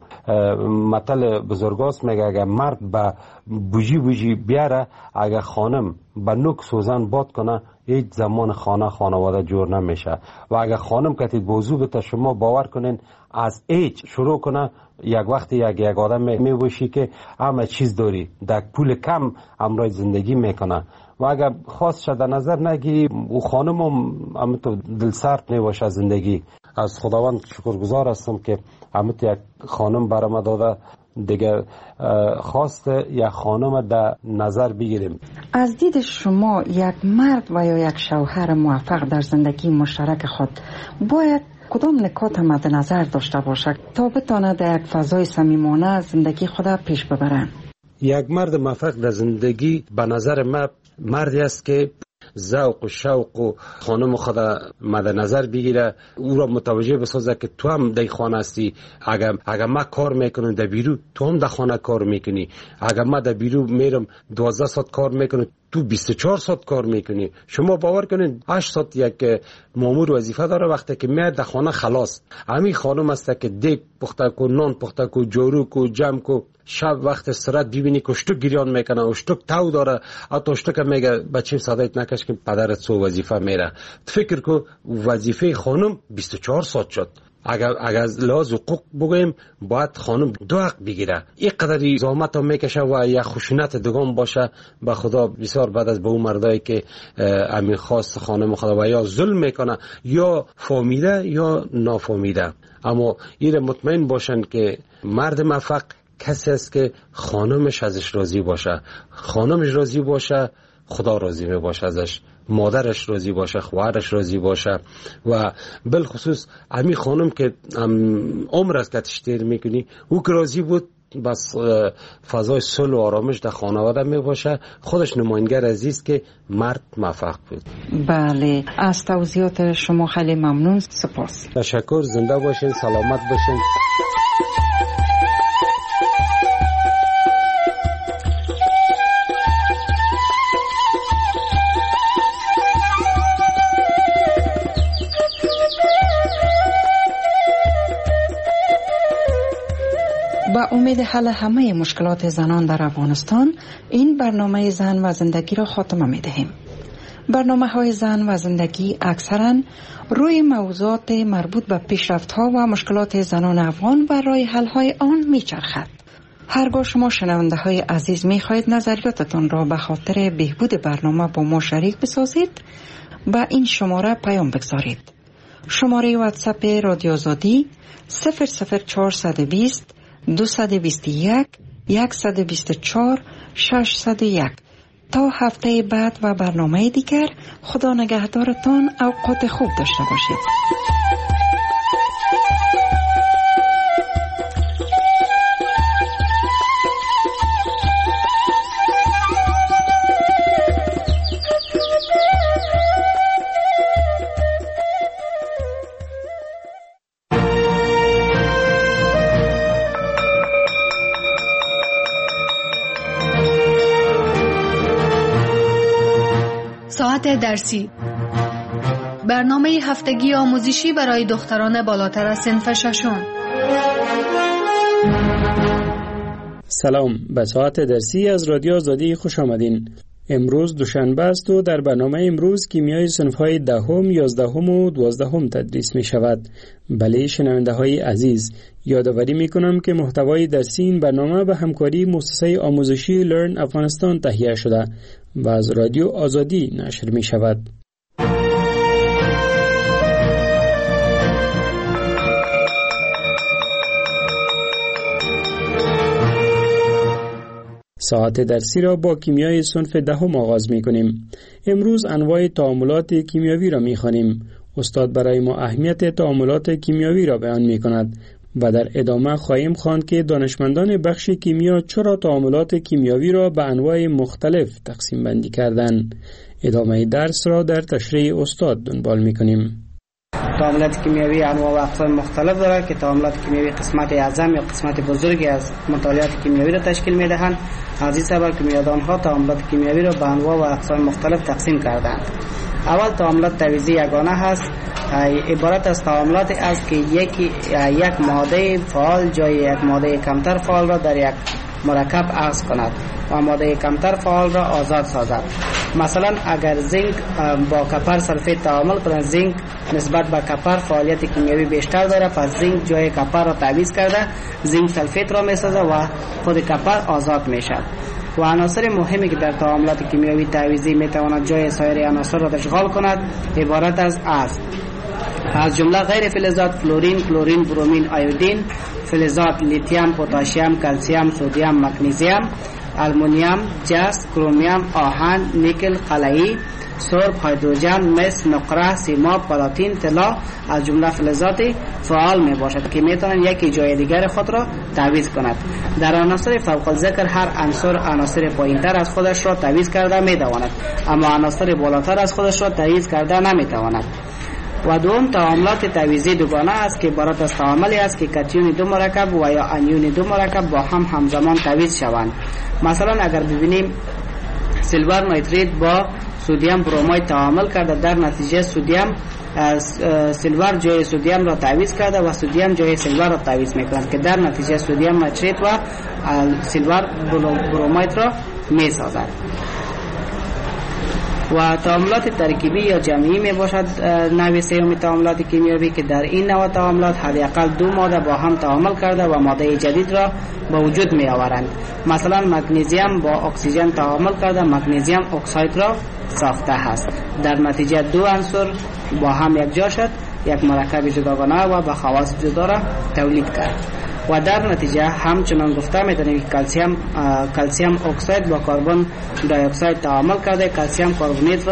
مثل بزرگاست میگه اگر مرد به بوجی بیاره، اگر خانم به نوک سوزن باد کنه، هیچ زمان خانواده جور نمیشه. و اگر خانم کتی بوزو بته، شما باور کنین از هیچ شروع کنه، یک وقتی یک آدم میبوشی که همه چیز داری، در پول کم امرای زندگی میکنه. و اگر خواست شده نظر نگیری، او خانم هم تو دل سرد میباشه زندگی. از خداوند شکرگزار هستم که همت یک خانم برام داده، دیگه خواست یک خانم در نظر بگیریم. از دید شما یک مرد و یا یک شوهر موفق در زندگی مشترک خود باید کدام نکات مد نظر داشته باشد تا بتونه در یک فضای صمیمانه زندگی خود پیش ببرن؟ یک مرد موفق در زندگی به نظر من مردی است که ذوق و شوق و خانم خود مد نظر بگیره، او را متوجه بسازه که تو هم در خانه هستی. اگر ما کار میکنم در بیرو، تو هم در خانه کار میکنی. اگر ما در بیرو میرم 12 ساعت کار میکنم، تو 24 ساعت کار میکنی. شما باور کنین 8 ساعت یک مامور وظیفه داره، وقتی که میاد در خانه خلاص. همین خانم است که دیگ پخته کو، نان پخته کو، جارو کو، جمع کو. شب وقت استراحت ببینی که اشتک گریان میکنه، اشتک تو داره، حتی اشتک میگه بچه صدایت نکش که پدرت سو وظیفه میره. فکر کو وظیفه خانم 24 ساعت شد. اگر از لحاظ حقوق بگویم باید خانم 2 حق بگیره. این قدری زحمت هم میکشه و یک خشونت دگان باشه. به خدا بسیار بعد از به اون مردایی که امین خواست خانم خدا و یا ظلم میکنه یا فهمیده یا نافهمیده. اما این مطمئن باشن که مرد موفق کسی است که خانمش ازش راضی باشه. خانمش راضی باشه، خدا راضی می باشه ازش. مادرش راضی باشه، خواهرش راضی باشه و بالخصوص امی خانم که عمر است که تشتیر میکنی او که راضی بود، بس فضای صلح و آرامش در خانواده می باشه. خودش نماینگر عزیز که مرد موفق بود. بله، از توضیحات شما خیلی ممنون، سپاس. تشکر، زنده باشین، سلامت باشین. با امید حل همه مشکلات زنان در افغانستان، این برنامه زن و زندگی را خاتمه می دهیم. برنامه های زن و زندگی اکثرا روی موضوعات مربوط به پیشرفت ها و مشکلات زنان افغان و راه حل های آن می چرخد. هرگاه شما شنونده های عزیز می خواهید نظریاتتان را به خاطر بهبود برنامه با ما شریک بسازید، با این شماره پیام بگذارید. شماره واتساپ رادیو آزادی 00420 221 124 601. تا هفته بعد و برنامه دیگر، خدا نگهدارتان، اوقات خوب داشته باشید. ساعت درسی، برنامه هفتگی آموزشی برای دختران بالاتر از صنف ششم. سلام، به ساعت درسی از رادیو آزادی خوش آمدین. امروز دوشنبه است و در برنامه امروز کیمیای صنف‌های دهم، 11 و 12 تدریس می شود. بله شنونده های عزیز، یادآوری می کنم که محتوای درسی این برنامه به همکاری مؤسسه آموزشی لرن افغانستان تهیه شده و از رادیو آزادی نشر می شود. ساعت درسی را با کیمیای صنف دهم آغاز می کنیم. امروز انواع تعاملات کیمیاوی را می خوانیم. استاد برای ما اهمیت تعاملات کیمیاوی را بیان می کند و در ادامه خواهیم خواند که دانشمندان بخش کیمیا چرا تعاملات کیمیاوی را به انواع مختلف تقسیم بندی کردند. ادامه درس را در تشریح استاد دنبال می کنیم. تعاملات کیمیاوی انواع و اقسام مختلف دارد که تعاملات کیمیاوی قسمت اعظم یا قسمت بزرگی از مطالعات کیمیاوی را تشکیل می‌دهند. از این سبب کیمیادان‌ها تعاملات کیمیاوی را به انواع و اقسام مختلف تقسیم کردند. اول تعاملات تعویضی یگانه هست. عبارت از تعاملاتی است که یک ماده فعال جای یک ماده کمتر فعال را در یک مرکب عوض کند و ماده کمتر فعال را آزاد سازد. مثلا اگر زینک با کپر سلفیت تعامل کند، زینک نسبت به کپر فعالیت کیمیاوی بیشتر دارد، پس زینک جای کپر را تعویض کرده زینک سلفیت را میسازد و خود کپر آزاد میشد. و عناصر مهمی که در تعاملات کیمیاوی تعویضی میتواند جای سایر عناصر را اشغال کند عبارت از جمله غیر فلزات فلورین، کلورین، برومین، آیودین، فلزات لیتیوم، پتاسیم، کلسیم، سدیم، مگنیزیم، آلومینیوم، جست، کرومیوم، آهن، نیکل، قلعی، سرب، هیدروژن، مس، نقره، سیماب، پلاتین، طلا از جمله فلزات فعال می باشد که می توانند یکی جای دیگر خود را تعویض کند. در عناصر فوق الذکر هر عنصر پایینتر از خودش را تعویض کرده می تواند، اما عناصر بالاتر از خودش را تعویض کرده نمی تواند. و دوم تعاملات تعویضی دوگانه است که عبارت از تعاملی است که کاتیون دو مرکب و یا انیون دو مرکب با هم همزمان تعویض شوند. مثلا اگر ببینیم سیلور نیتریت با سدیم برومید تعامل کرده، در نتیجه سیلور جای سدیم را تعویض کرده و سدیم جای سیلور را تعویض میکند که در نتیجه سدیم نیتریت و سیلور برومید را میسازد. و تعاملات ترکیبی یا جمعی می باشد نوع سوم تعاملات کیمیاوی که در این نوع تعاملات حداقل دو ماده با هم تعامل کرده و ماده جدید را به وجود می آورند. مثلا مگنیزیم با اکسیژن تعامل کرده مگنیزیم اکساید را ساخته است. در نتیجه دو عنصر با هم یکجا شد، یک مرکب جداگانه و به خواص جدا را تولید کرد. و در نتیجه همچنان گفته می‌توانیم که کلسیم اکساید با کربن دی اکساید تعامل کرده کلسیم کربونیت را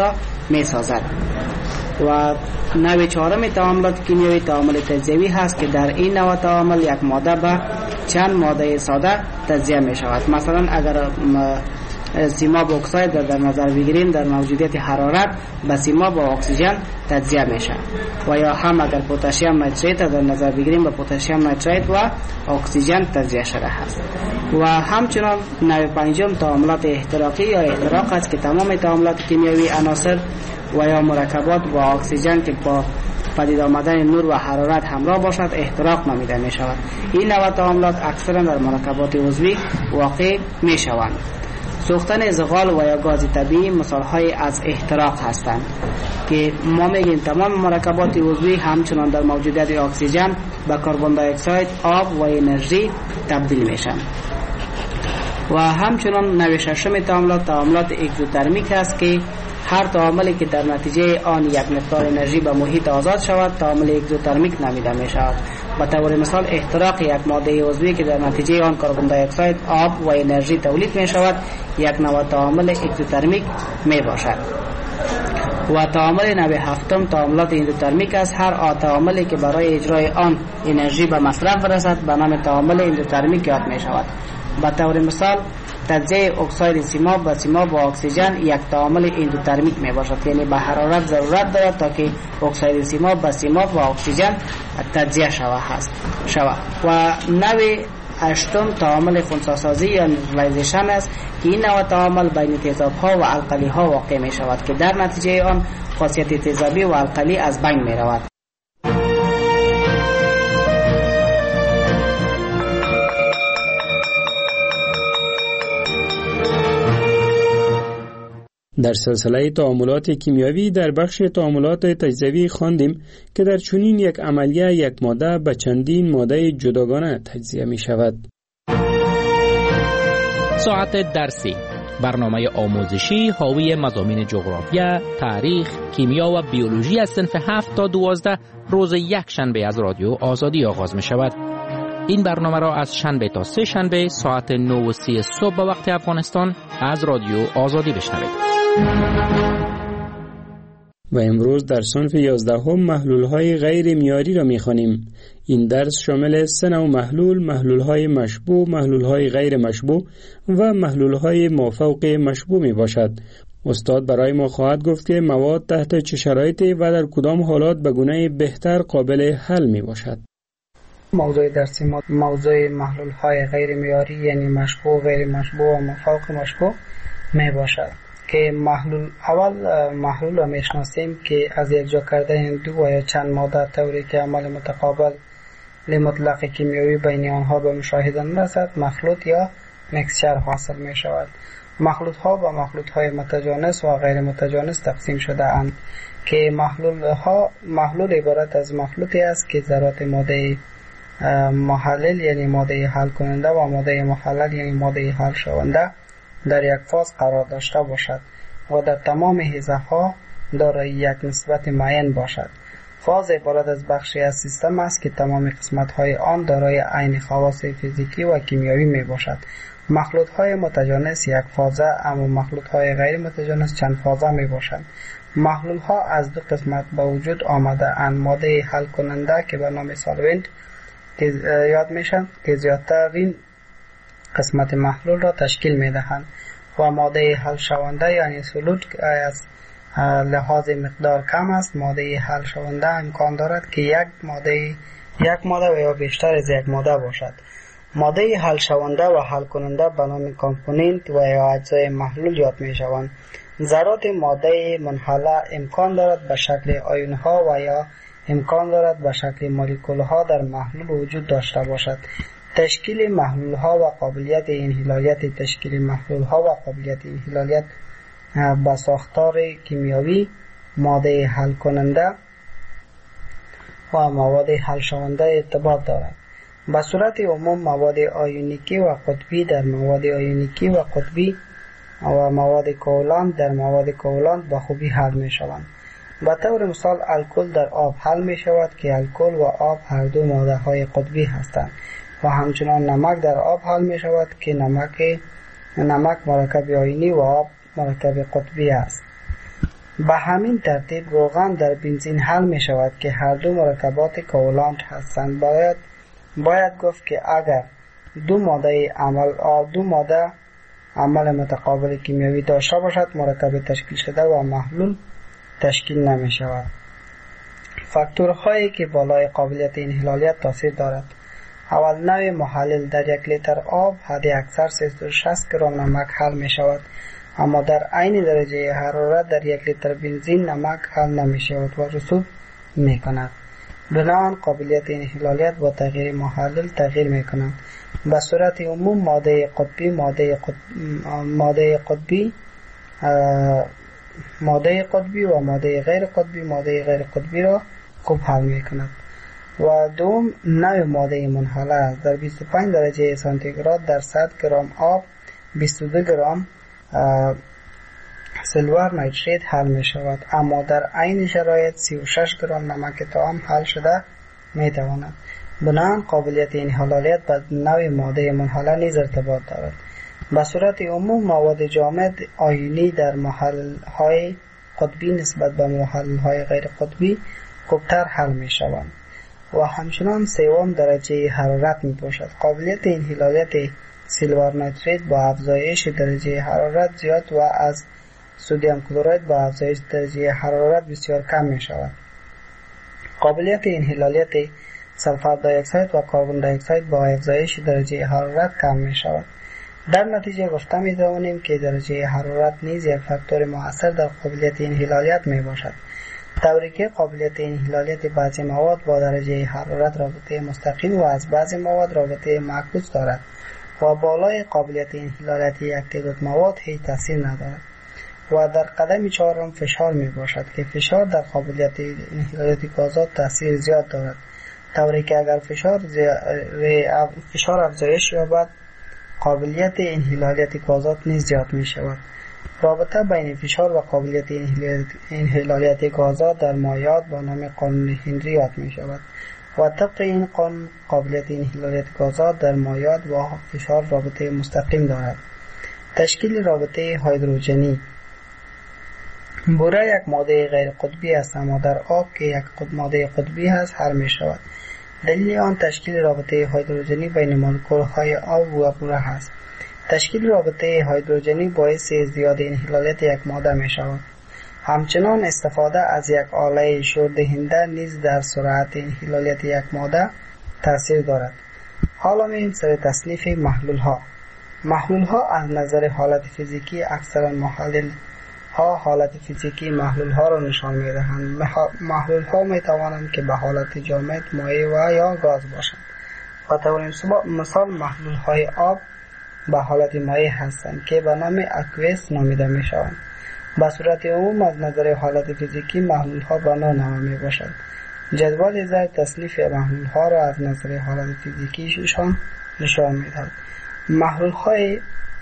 می سازد. و نوع چهارم تعاملات کیمیایی تعامل تجزیوی هست که در این نوع تعامل یک ماده به چند ماده ساده تجزیه می شود. مثلا اگر سیماب اکساید در نظر بگیریم در موجودیت حرارت به سیماب و اکسیژن تجزیه میشه. و یا هم اگر پتاسیم نایتریت در نظر بگیریم به پتاسیم نایتریت و اکسیژن تجزیه شده است. و همچنان نوع پنجم تعاملات احتراقی یا احتراق است که تمام تعاملات کیمیایی عناصر و یا مرکبات با اکسیژن که با پدید آمدن نور و حرارت همراه باشد احتراق نامیده می شود. این نوع تعاملات اکثرا در مرکبات عضوی واقع می شوند. سوختن زغال و یا گاز طبیعی مثالهای از احتراق هستند که ما میگیم تمام مرکبات عضوی همچنان در موجودیت اکسیژن به کربن دی اکساید، آب و انرژی تبدیل میشن. و همچنان نوع ششم تعاملات اگزوترمیک است که هر تعاملی که در نتیجه آن یک مقدار انرژی به محیط آزاد شود تعامل اگزوترمیک نامیده می شود. به طور مثال احتراق یک ماده عضوی که در نتیجه آن کربن دی اکساید، آب و انرژی تولید می شود یک نوع تعامل اگزوترمیک می باشد. و تعامل نوع هفتم تعاملات اندوترمیک است. هر تعاملی که برای اجرای آن انرژی به مصرف برسد به نام تعامل اندوترمیک یاد می شود. به طور مثال تجزیه اکساید سیماب به سیماب و اکسیژن یک تعامل اندوترمیک می باشد، یعنی به حرارت ضرورت دارد تا که اکساید سیماب به سیماب و اکسیژن تجزیه شود. و نوع هشتم تعامل خنثی‌سازی یا نیوترالایزیشن است که این نوع تعامل بین تیزاب‌ها و القلی‌ها واقع می شود که در نتیجه آن خاصیت تیزابی و القلی از بین می رود. در سلسله تعاملات کیمیایی در بخش تعاملات تجزیوی خواندیم که در چنین یک عملیه یک ماده به چندین ماده جداگانه تجزیه می شود. ساعت درسی، برنامه آموزشی حاوی مضامین جغرافیا، تاریخ، کیمیا و بیولوژی از صنف 7 تا 12 روز یک شنبه از رادیو آزادی آغاز می شود. این برنامه را از شنبه تا سه شنبه ساعت 9:30 صبح به وقت افغانستان از رادیو آزادی بشنوید. و امروز در صنف 11 محلول‌های غیر معیاری را می‌خوانیم. این درس شامل 3 نوع محلول‌های مشبوع، محلول‌های غیر مشبوع و محلول‌های مافوق مشبوع میباشد. استاد برای ما خواهد گفت که مواد تحت چه شرایطی و در کدام حالات به گونه بهتر قابل حل میباشد. موضوع درسی ما موضوع محلول‌های غیر معیاری یعنی مشبوع، غیر مشبوع و مافوق مشبوع میباشد که محلول را میشناسیم که از یک جا کردن دو و یا چند ماده طوری که عمل متقابل مطلق کیمیایی بین آنها به مشاهده نرسد مخلوط یا مکسچر حاصل می شود. مخلوط ها و مخلوط های متجانس و غیر متجانس تقسیم شده اند که محلول عبارت از مخلوطی است که ذرات ماده محلل یعنی ماده حل کننده و ماده محلل یعنی ماده حل شونده در یک فاز قرار داشته باشد و در تمام حیزه ها دارای یک نسبت معین باشد. فاز عبارت از بخشی از سیستم است که تمام قسمت های آن دارای عین خواص فیزیکی و کیمیایی می باشد. مخلوط های متجانس یک فازه اما مخلوط های غیر متجانس چند فازه می باشند. محلول ها از دو قسمت به وجود آمده اند، ماده حل کننده که به نام سالونت یاد میشن که زیادترین قسمت محلول را تشکیل میدهند و ماده حل شونده یعنی سولوت از لحاظ مقدار کم است. ماده حل شونده امکان دارد که یک ماده و یا بیشتر از یک ماده باشد. ماده حل شونده و حل کننده به نام کامپوننت و یا اجزای محلول یاد می شوند. ذرات ماده منحله امکان دارد به شکل آیون ها و یا امکان دارد به شکل مولکول ها در محلول وجود داشته باشد. تشکیل محلول ها و قابلیت انحلالیت تشکیل محلول ها و قابلیت انحلالیت با ساختار کیمیایی ماده حل کننده و مواد حل شونده ارتباط دارد. به صورت عموم مواد آیونیکی و قطبی در مواد آیونیکی و قطبی و مواد کوالانت در مواد کوالانت به خوبی حل می شوند. به طور مثال الکل در آب حل می شود که الکل و آب هر دو ماده های قطبی هستند و همچنان نمک در آب حل می شود که نمک مرکب آیونی و آب مرکب قطبی است. به همین ترتیب روغن در بنزین حل می شود که هر دو مرکبات کوالانت هستند. باید گفت که اگر دو ماده عمل متقابل کیمیایی داشته باشد مرکب تشکیل شده و محلول تشکیل نمی شود. فاکتورهایی که بالای قابلیت انحلالیت تاثیر دارد: اول، نوع محلل. در 1 لیتر آب حد اکثر 360 گرم نمک حل می شود، اما در عین درجه حرارت در 1 لیتر بنزین نمک حل نمی شود و رسوب می کند. بنابراین قابلیت انحلالیت با تغییر محلل تغییر می کند. به صورت عموم ماده قطبی و ماده غیر قطبی را خوب حل می کند. و دوم، نوع ماده منحله. در 25 درجه سانتیگراد در 100 گرم آب 22 گرم سیلور نیتریت حل می شود، اما در عین شرایط 36 گرم نمک طعام حل شده می تواند. بنابراین قابلیت انحلالیت به نوع ماده منحله نیز ارتباط دارد. به صورت عموم مواد جامد آیونی در محلل‌های قطبی نسبت به محلل‌های غیر قطبی خوبتر حل می شوند و همچنان سوم درجه حرارت می باشد. قابلیت انحلالیت سیلور نیتریت با افزایش درجه حرارت زیاد و از سدیم کلراید با افزایش درجه حرارت بسیار کم می شود. قابلیت انحلالیت سلفر دی اکساید و کربن دی اکساید با افزایش درجه حرارت کم می شود. در نتیجه گفته می توانیم که درجه حرارت نیز یک فاکتور مؤثر در قابلیت انحلالیت می باشد، طوری که قابلیت انحلالیت بعضی مواد با درجه حرارت رابطه مستقیم و از بعضی مواد رابطه معکوس دارد و بالای قابلیت انحلالیت یک تعداد مواد هیچ تاثیر ندارد. و در قدم چهارم فشار می باشد که فشار در قابلیت انحلالیت گازات تاثیر زیاد دارد، طوری که اگر فشار افزایش یابد قابلیت انحلالیت گازات نیز زیاد می شود. رابطه بین فشار و قابلیت انحلالیت گازات در مایعات با نام قانون هنری یاد می شود و طبق این قانون قابلیت انحلالیت گازات در مایعات با فشار رابطه مستقیم دارد. تشکیل رابطه هیدروژنی. بوره یک ماده غیر قطبی است، اما در آب که یک ماده قطبی است حل می شود. دلیل آن تشکیل رابطه هیدروژنی بین مولکول‌های آب و بوره است. تشکیل رابطه هیدروژنی باعث زیاد انحلالیت یک ماده می شود. همچنان استفاده از یک آله شوردهنده نیز در سرعت انحلالیت یک ماده تاثیر دارد. حالا می‌ریم سر تصنیف محلول ها از نظر حالت فیزیکی اکثرا محلل ها حالت فیزیکی محلول ها را نشان می‌دهند. محلول ها می‌توانند که به حالت جامد، مایع و یا گاز باشند. به طور مثال محلول های آب به حالت مایع هستند که به نام اکویس نامیده می‌شوند. به صورت عموم از نظر حالت فیزیکی محلول ها به نوع می باشند. جدول زیر تصنیف محلول ها را از نظر حالت فیزیکیشان نشان می‌دهد. محلول های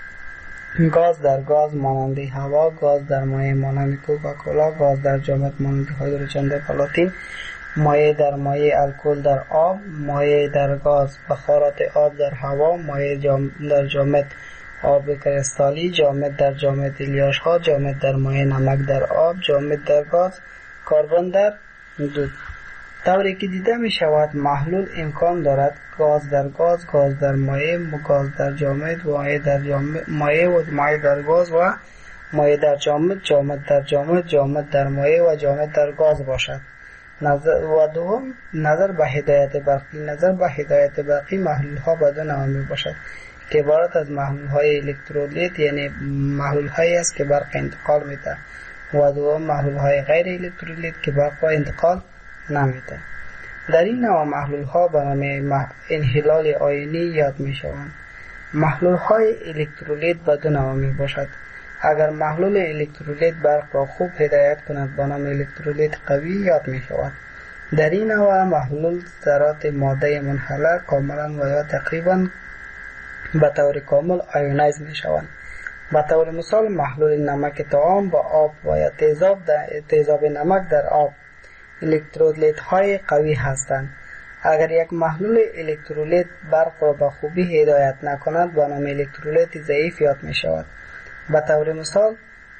گاز در گاز مانند هوا، گاز در مایع مانند کوکاکولا، گاز در جامد مانند هیدروژن در پلاتین، مایع در مایع الکل در آب، مایع در گاز بخارات آب در هوا، مایع در جامد آب کریستالی، جامد در جامد الیاش ها، جامد در مایع نمک در آب، جامد در گاز، کربن در دود. طوری که دیده می شود محلول امکان دارد گاز در گاز، گاز در مایع، گاز در جامد، مایع در جامد، مایع و مایع در گاز و مایع در جامد، جامد در جامد، جامد در مایع و جامد در گاز باشد. دوم نظر به هدایت برقی. نظر به هدایت برقی محلول ها به دو نوع می باشد که عبارت از محلول های الکترولیت یعنی محلول هایی است که برق انتقال میده و دوم محلول های غیر الکترولیت که برق را انتقال نمیده. در این نوع محلول ها به نام انحلال آیونی یاد می شوند. محلول های الکترولیت به دو نوع می باشد. اگر محلول الکترولیت برق را خوب هدایت کند به نام الکترولیت قوی یاد می شود. در این نوع محلول ذرات ماده منحله کاملا و یا تقریبا به طور کامل آیونایز می شوند. به طور مثال محلول نمک طعام با آب و یا تیزاب نمک در آب الکترولیت های قوی هستند. اگر یک محلول الکترولیت برق را به خوبی هدایت نکند به نام الکترولیت ضعیف یاد می شود. به طور مثال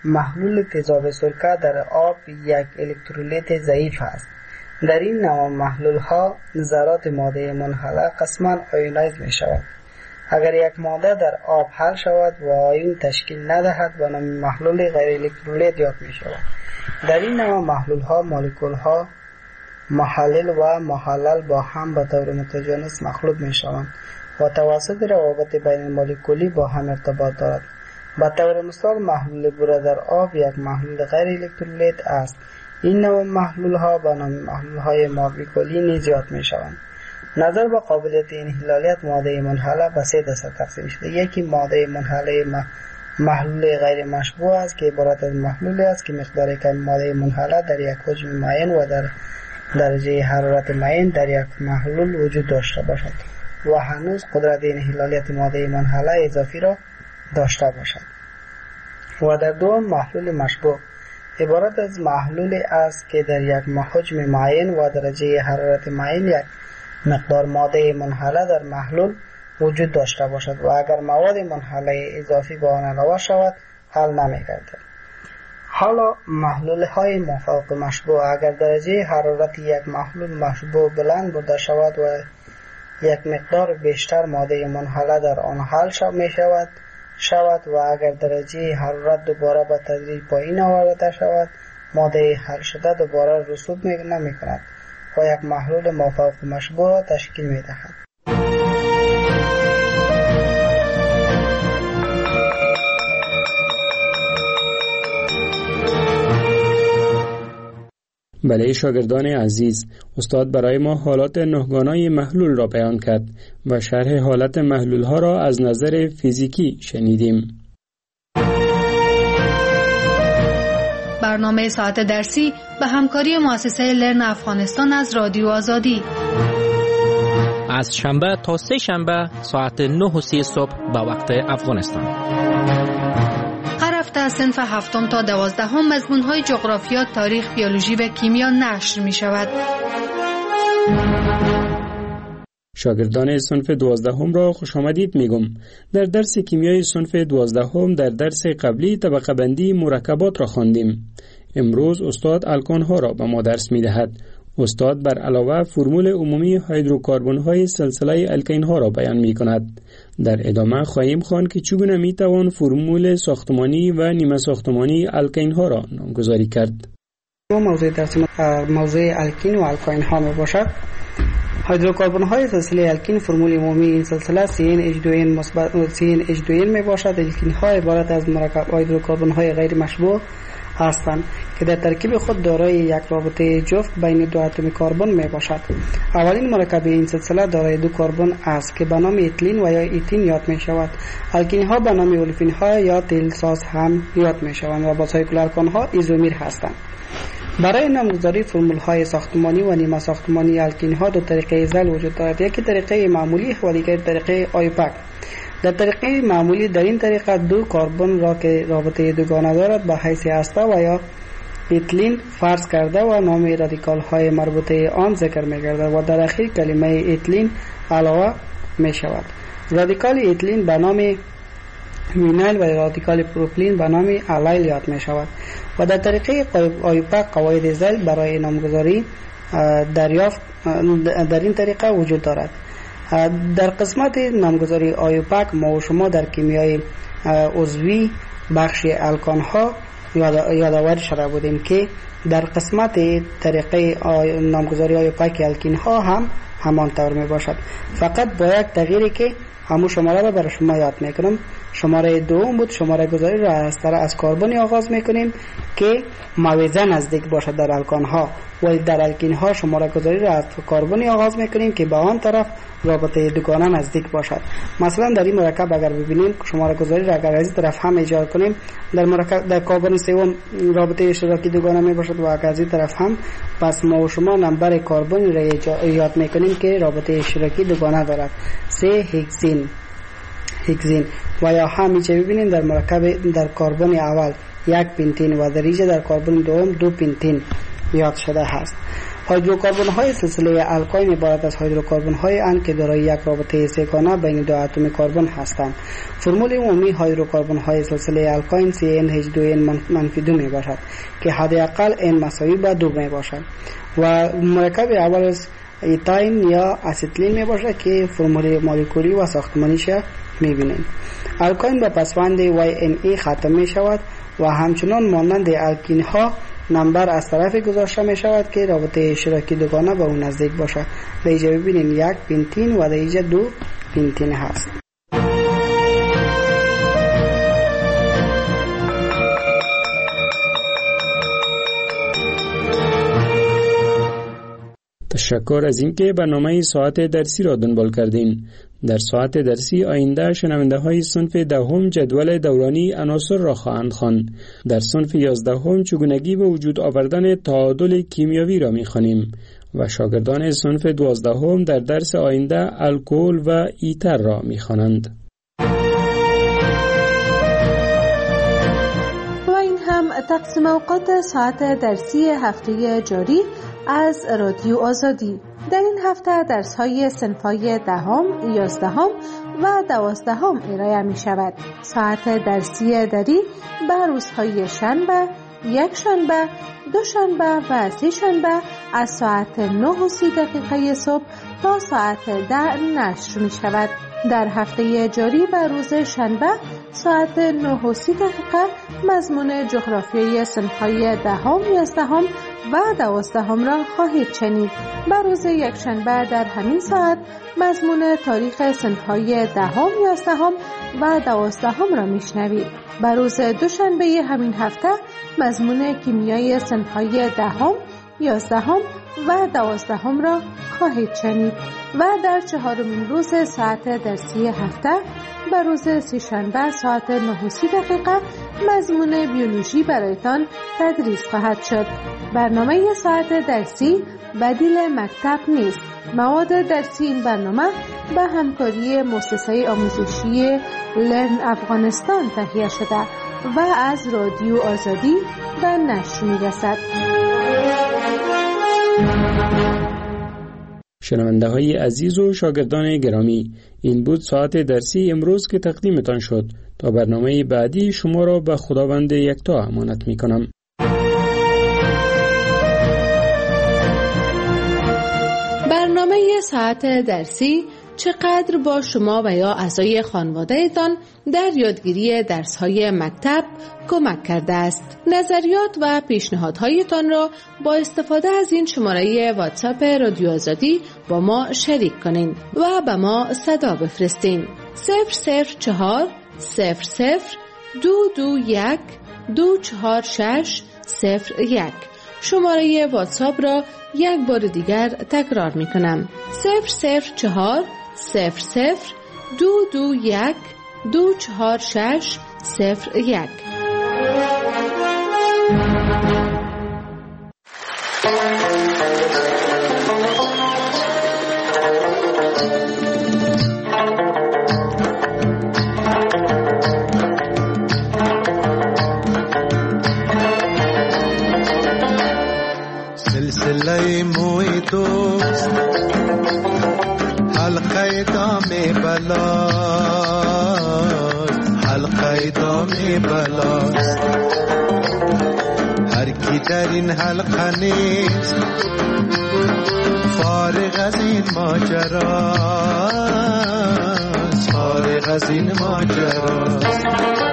محلول تیزاب سرکه در آب یک الکترولیت ضعیف است. در این نوع محلول ها ذرات ماده منحله قسما آیونایز می شود. اگر یک ماده در آب حل شود و آیون تشکیل ندهد به نام محلول غیر الکترولیت یاد می شود. در این نوع محلول ها مولکول ها محلل و محلل با هم به طور متجانس مخلوط می شوند و توسط روابط بین مولکولی با هم ارتباط دارد. به طور مثال محلول بوره در آب یک محلول غیر الکترولیت است. این نوع محلول ها به نام محلول های مولکولی نیز یاد می شوند. نظر به قابلیت انحلالیت ماده منحله به سه دسته تقسیم شده. یکی ماده منحله محلول غیر مشبوع است که عبارت از محلولی است که مقدار کم ماده منحله در یک حجم معین و در درجه حرارت معین در یک محلول وجود داشته باشد و هنوز قدرت انحلالیت ماده منحله اضافی را داشته باشد. و در دوم محلول مشبوع عبارت از محلولی است که در یک حجم معین و درجه حرارت معین یک مقدار ماده منحله در محلول وجود داشته باشد و اگر مواد منحله اضافی به آن علاوه شود حل نمی‌گردد. حالا محلول های مافوق مشبوع اگر درجه حرارت یک محلول مشبوع بلند بوده شود و یک مقدار بیشتر ماده منحله در آن حل شود و اگر درجه حرارت دوباره به تدریج پایین آورده شود ماده حل شده دوباره رسوب نمی کند و یک محلول مافوق مشبوع را تشکیل می دهد. بله شاگردان عزیز، استاد برای ما حالات نهگانای محلول را بیان کرد و شرح حالت محلول ها را از نظر فیزیکی شنیدیم. برنامه ساعت درسی به همکاری مؤسسه لرن افغانستان از رادیو آزادی از شنبه تا سه شنبه ساعت 9:30 صبح به وقت افغانستان. هر هفته از صنف 7 تا 12 مضمون‌های جغرافیا، تاریخ، بیولوژی و کیمیا نشر می‌شود. شاگردان صنف 12 را خوش آمدید میگم. در درس کیمیای صنف 12 در درس قبلی طبقه بندی مرکبات را خواندیم. امروز استاد الکان ها را به ما درس می‌دهد. استاد بر علاوه فرمول عمومی هیدروکاربن های سلسله الکین ها را بیان می کند. در ادامه خواهیم خواند که چگونه می توان فرمول ساختمانی و نیمه ساختمانی الکین ها را نامگذاری کرد. موضوع درس موضوع الکین و الکین ها می باشد. هیدروکاربن های سلسله الکین فرمول عمومی این سلسله CnH2n مثبت CnH2n می باشد. الکین ها عبارت از مرکب هیدروکاربن های غیر مشبوع هستند که در ترکیب خود دارای یک رابطه جفت بین دو اتم کربن می باشد. اولین مرکب این سلسله دارای دو کربن است که به نام اتیلین و یا ایتین یاد می شود. الکین ها به نام اولفین ها یا تیل ساز هم یاد می شوند و با سایکل الکان ها ایزومیر هستند. برای نامگذاری فرمول های ساختمانی و نیمه ساختمانی الکین ها دو طریقه زل وجود دارد. یکی طریقه معمولی و دیگر طریقه آیپک. در طریقه معمولی در این طریقه دو کربن را که رابطه دوگانه دارد به حیث هسته و یا اتیلین فرض کرده و نام رادیکال های مربوطه آن ذکر می گردد و در اخیر کلمه اتیلین علاوه می شود. رادیکال اتیلین به نام وینایل و رادیکال پروپیلین به نام الیل یاد می شود و در طریقه آیپک قواعد زل برای نامگذاری دریافت در این طریقه وجود دارد. در قسمت نامگذاری آیوپک ما و شما در کیمیای عضوی بخش الکان ها یادآور شده بودیم که در قسمت طریقه نامگذاری آیوپک الکین ها هم همان طور می باشد، فقط با یک تغییری که همون شماره را برای شما یاد میکنم. شماره دوم بود. شماره گذاری را از کربن آغاز میکنیم که موازه نزدیک باشد در الکان ها، ولی در الکین ها شماره گذاری را از کربن آغاز میکنیم که به آن طرف رابطه دوگانه نزدیک باشد. مثلا در این مرکب اگر ببینیم شماره گذاری را اگر از این طرف هم ایجاد کنیم در کربن سوم رابطه اشتراکی دوگانه می باشد و اگر از این طرف هم، پس ما و شما نمبر کربن را یاد میکنیم که رابطه اشتراکی دوگانه دارد. 3 هگزین و یا همیشه ببینیم در مرکب در کربن اول 1 پنتین و در اینجا در کربن دوم 2 پنتین یاد شده هست. هیدروکربن های سلسله القاین عبارت از هیدروکربن های اند که دارای یک رابطه سه‌گانه بین دو اتم کربن هستند. فرمول عمومی هیدروکربن های سلسله القاین CnH2n-2 می باشد که حداقل n مساوی به 2 می باشد و مرکب اول از ایتاین یا اسیتیلین می باشد که فرمول مولکولی و ساختمانیش می بینیم. القاین به پسوند YNE ختم می شود و همچنان مانند الکین ها نمبر از طرف گذاشته می شود که رابطه اشتراکی دوگانه به اون نزدیک باشد. در اینجا ببینید 1 پنتین و در اینجا 2 پنتین هست. تشکر از اینکه برنامه ساعت درسی را دنبال کردین. در ساعت درسی آینده شنونده های صنف دهم جدول دورانی عناصر را خواهند خواند. در صنف 11 چگونگی به وجود آوردن تعادل کیمیایی را می‌خوانیم و شاگردان صنف 12 در درس آینده الکل و ایتر را می‌خوانند. و این هم تقسیم اوقات ساعت درسی هفته جاری از رادیو آزادی. در این هفته درس‌های صنف‌های 10، 11 و 12 ارائه می‌شود. ساعت درسی دری به روزهای شنبه، یک شنبه، دو شنبه و سه شنبه از ساعت 9:30 صبح تا ساعت 10 نشر می‌شود. در هفته جاری به روز شنبه ساعت 9:30 مضمون جغرافیای صنف‌های 10، 11 و 12 را خواهید شنید. به روز یک شنبه در همین ساعت مضمون تاریخ صنف‌های 10، 11 و 12 را میشنوید. به روز دوشنبه همین هفته مضمون کیمیای صنف‌های 10، 11 و 12 را خواهید شنید و در 4مین روز ساعت درسی هفته به روز سه‌شنبه ساعت 9:30 مضمون بیولوژی برایتان تدریس خواهد شد. برنامه ساعت درسی بدیل مکتب نیست. مواد درسی این برنامه به همکاری مؤسسه آموزشی لرن افغانستان تهیه شده و از رادیو آزادی به نشر می‌رسد. شنونده های عزیز و شاگردان گرامی، این بود ساعت درسی امروز که تقدیمتان شد. تا برنامه بعدی شما را به خداوند یکتا امانت می کنم. برنامه ساعت درسی چقدر با شما و یا اعضای خانواده‌تان در یادگیری درس‌های مکتب کمک کرده است. نظریات و پیشنهادهایتان را با استفاده از این شماره واتساپ رادیو آزادی با ما شریک کنین و به ما صدا بفرستین. 004 00 221 246 01. شماره واتساپ را یک بار دیگر تکرار می کنم. 004 00 221 246 01. سلسله موی دوست حلقه دام بلاست، حلقه دام بلاست. هر کی در این حلقه نیست فارغ از این ماجراست، فارغ از این ماجراست.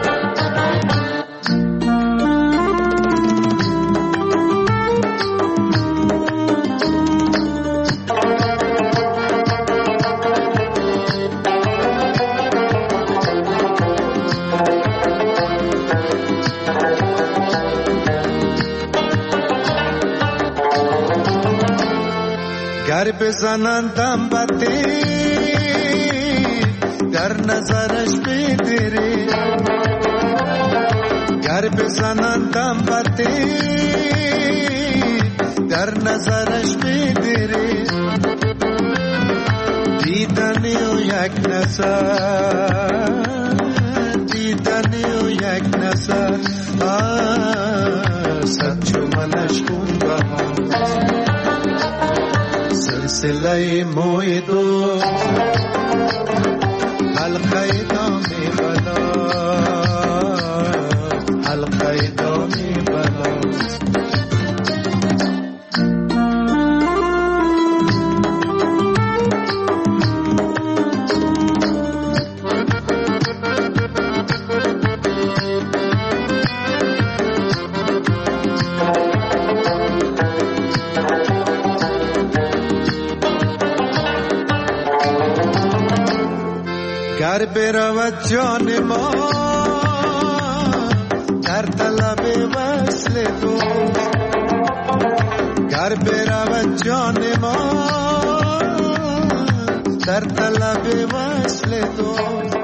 گر بزنندم بطی در نظرش بدری، گر بزنندم بطی در نظرش بدری. دیدنی و یک نظر، دیدنی و یک نظر صد چو منش خون بهاست. قله موی دوست حلقه دامی بلا حلقه دامی بلا گر برود جان ما در طلب وصل تو گر برود جان ما در طلب وصل تو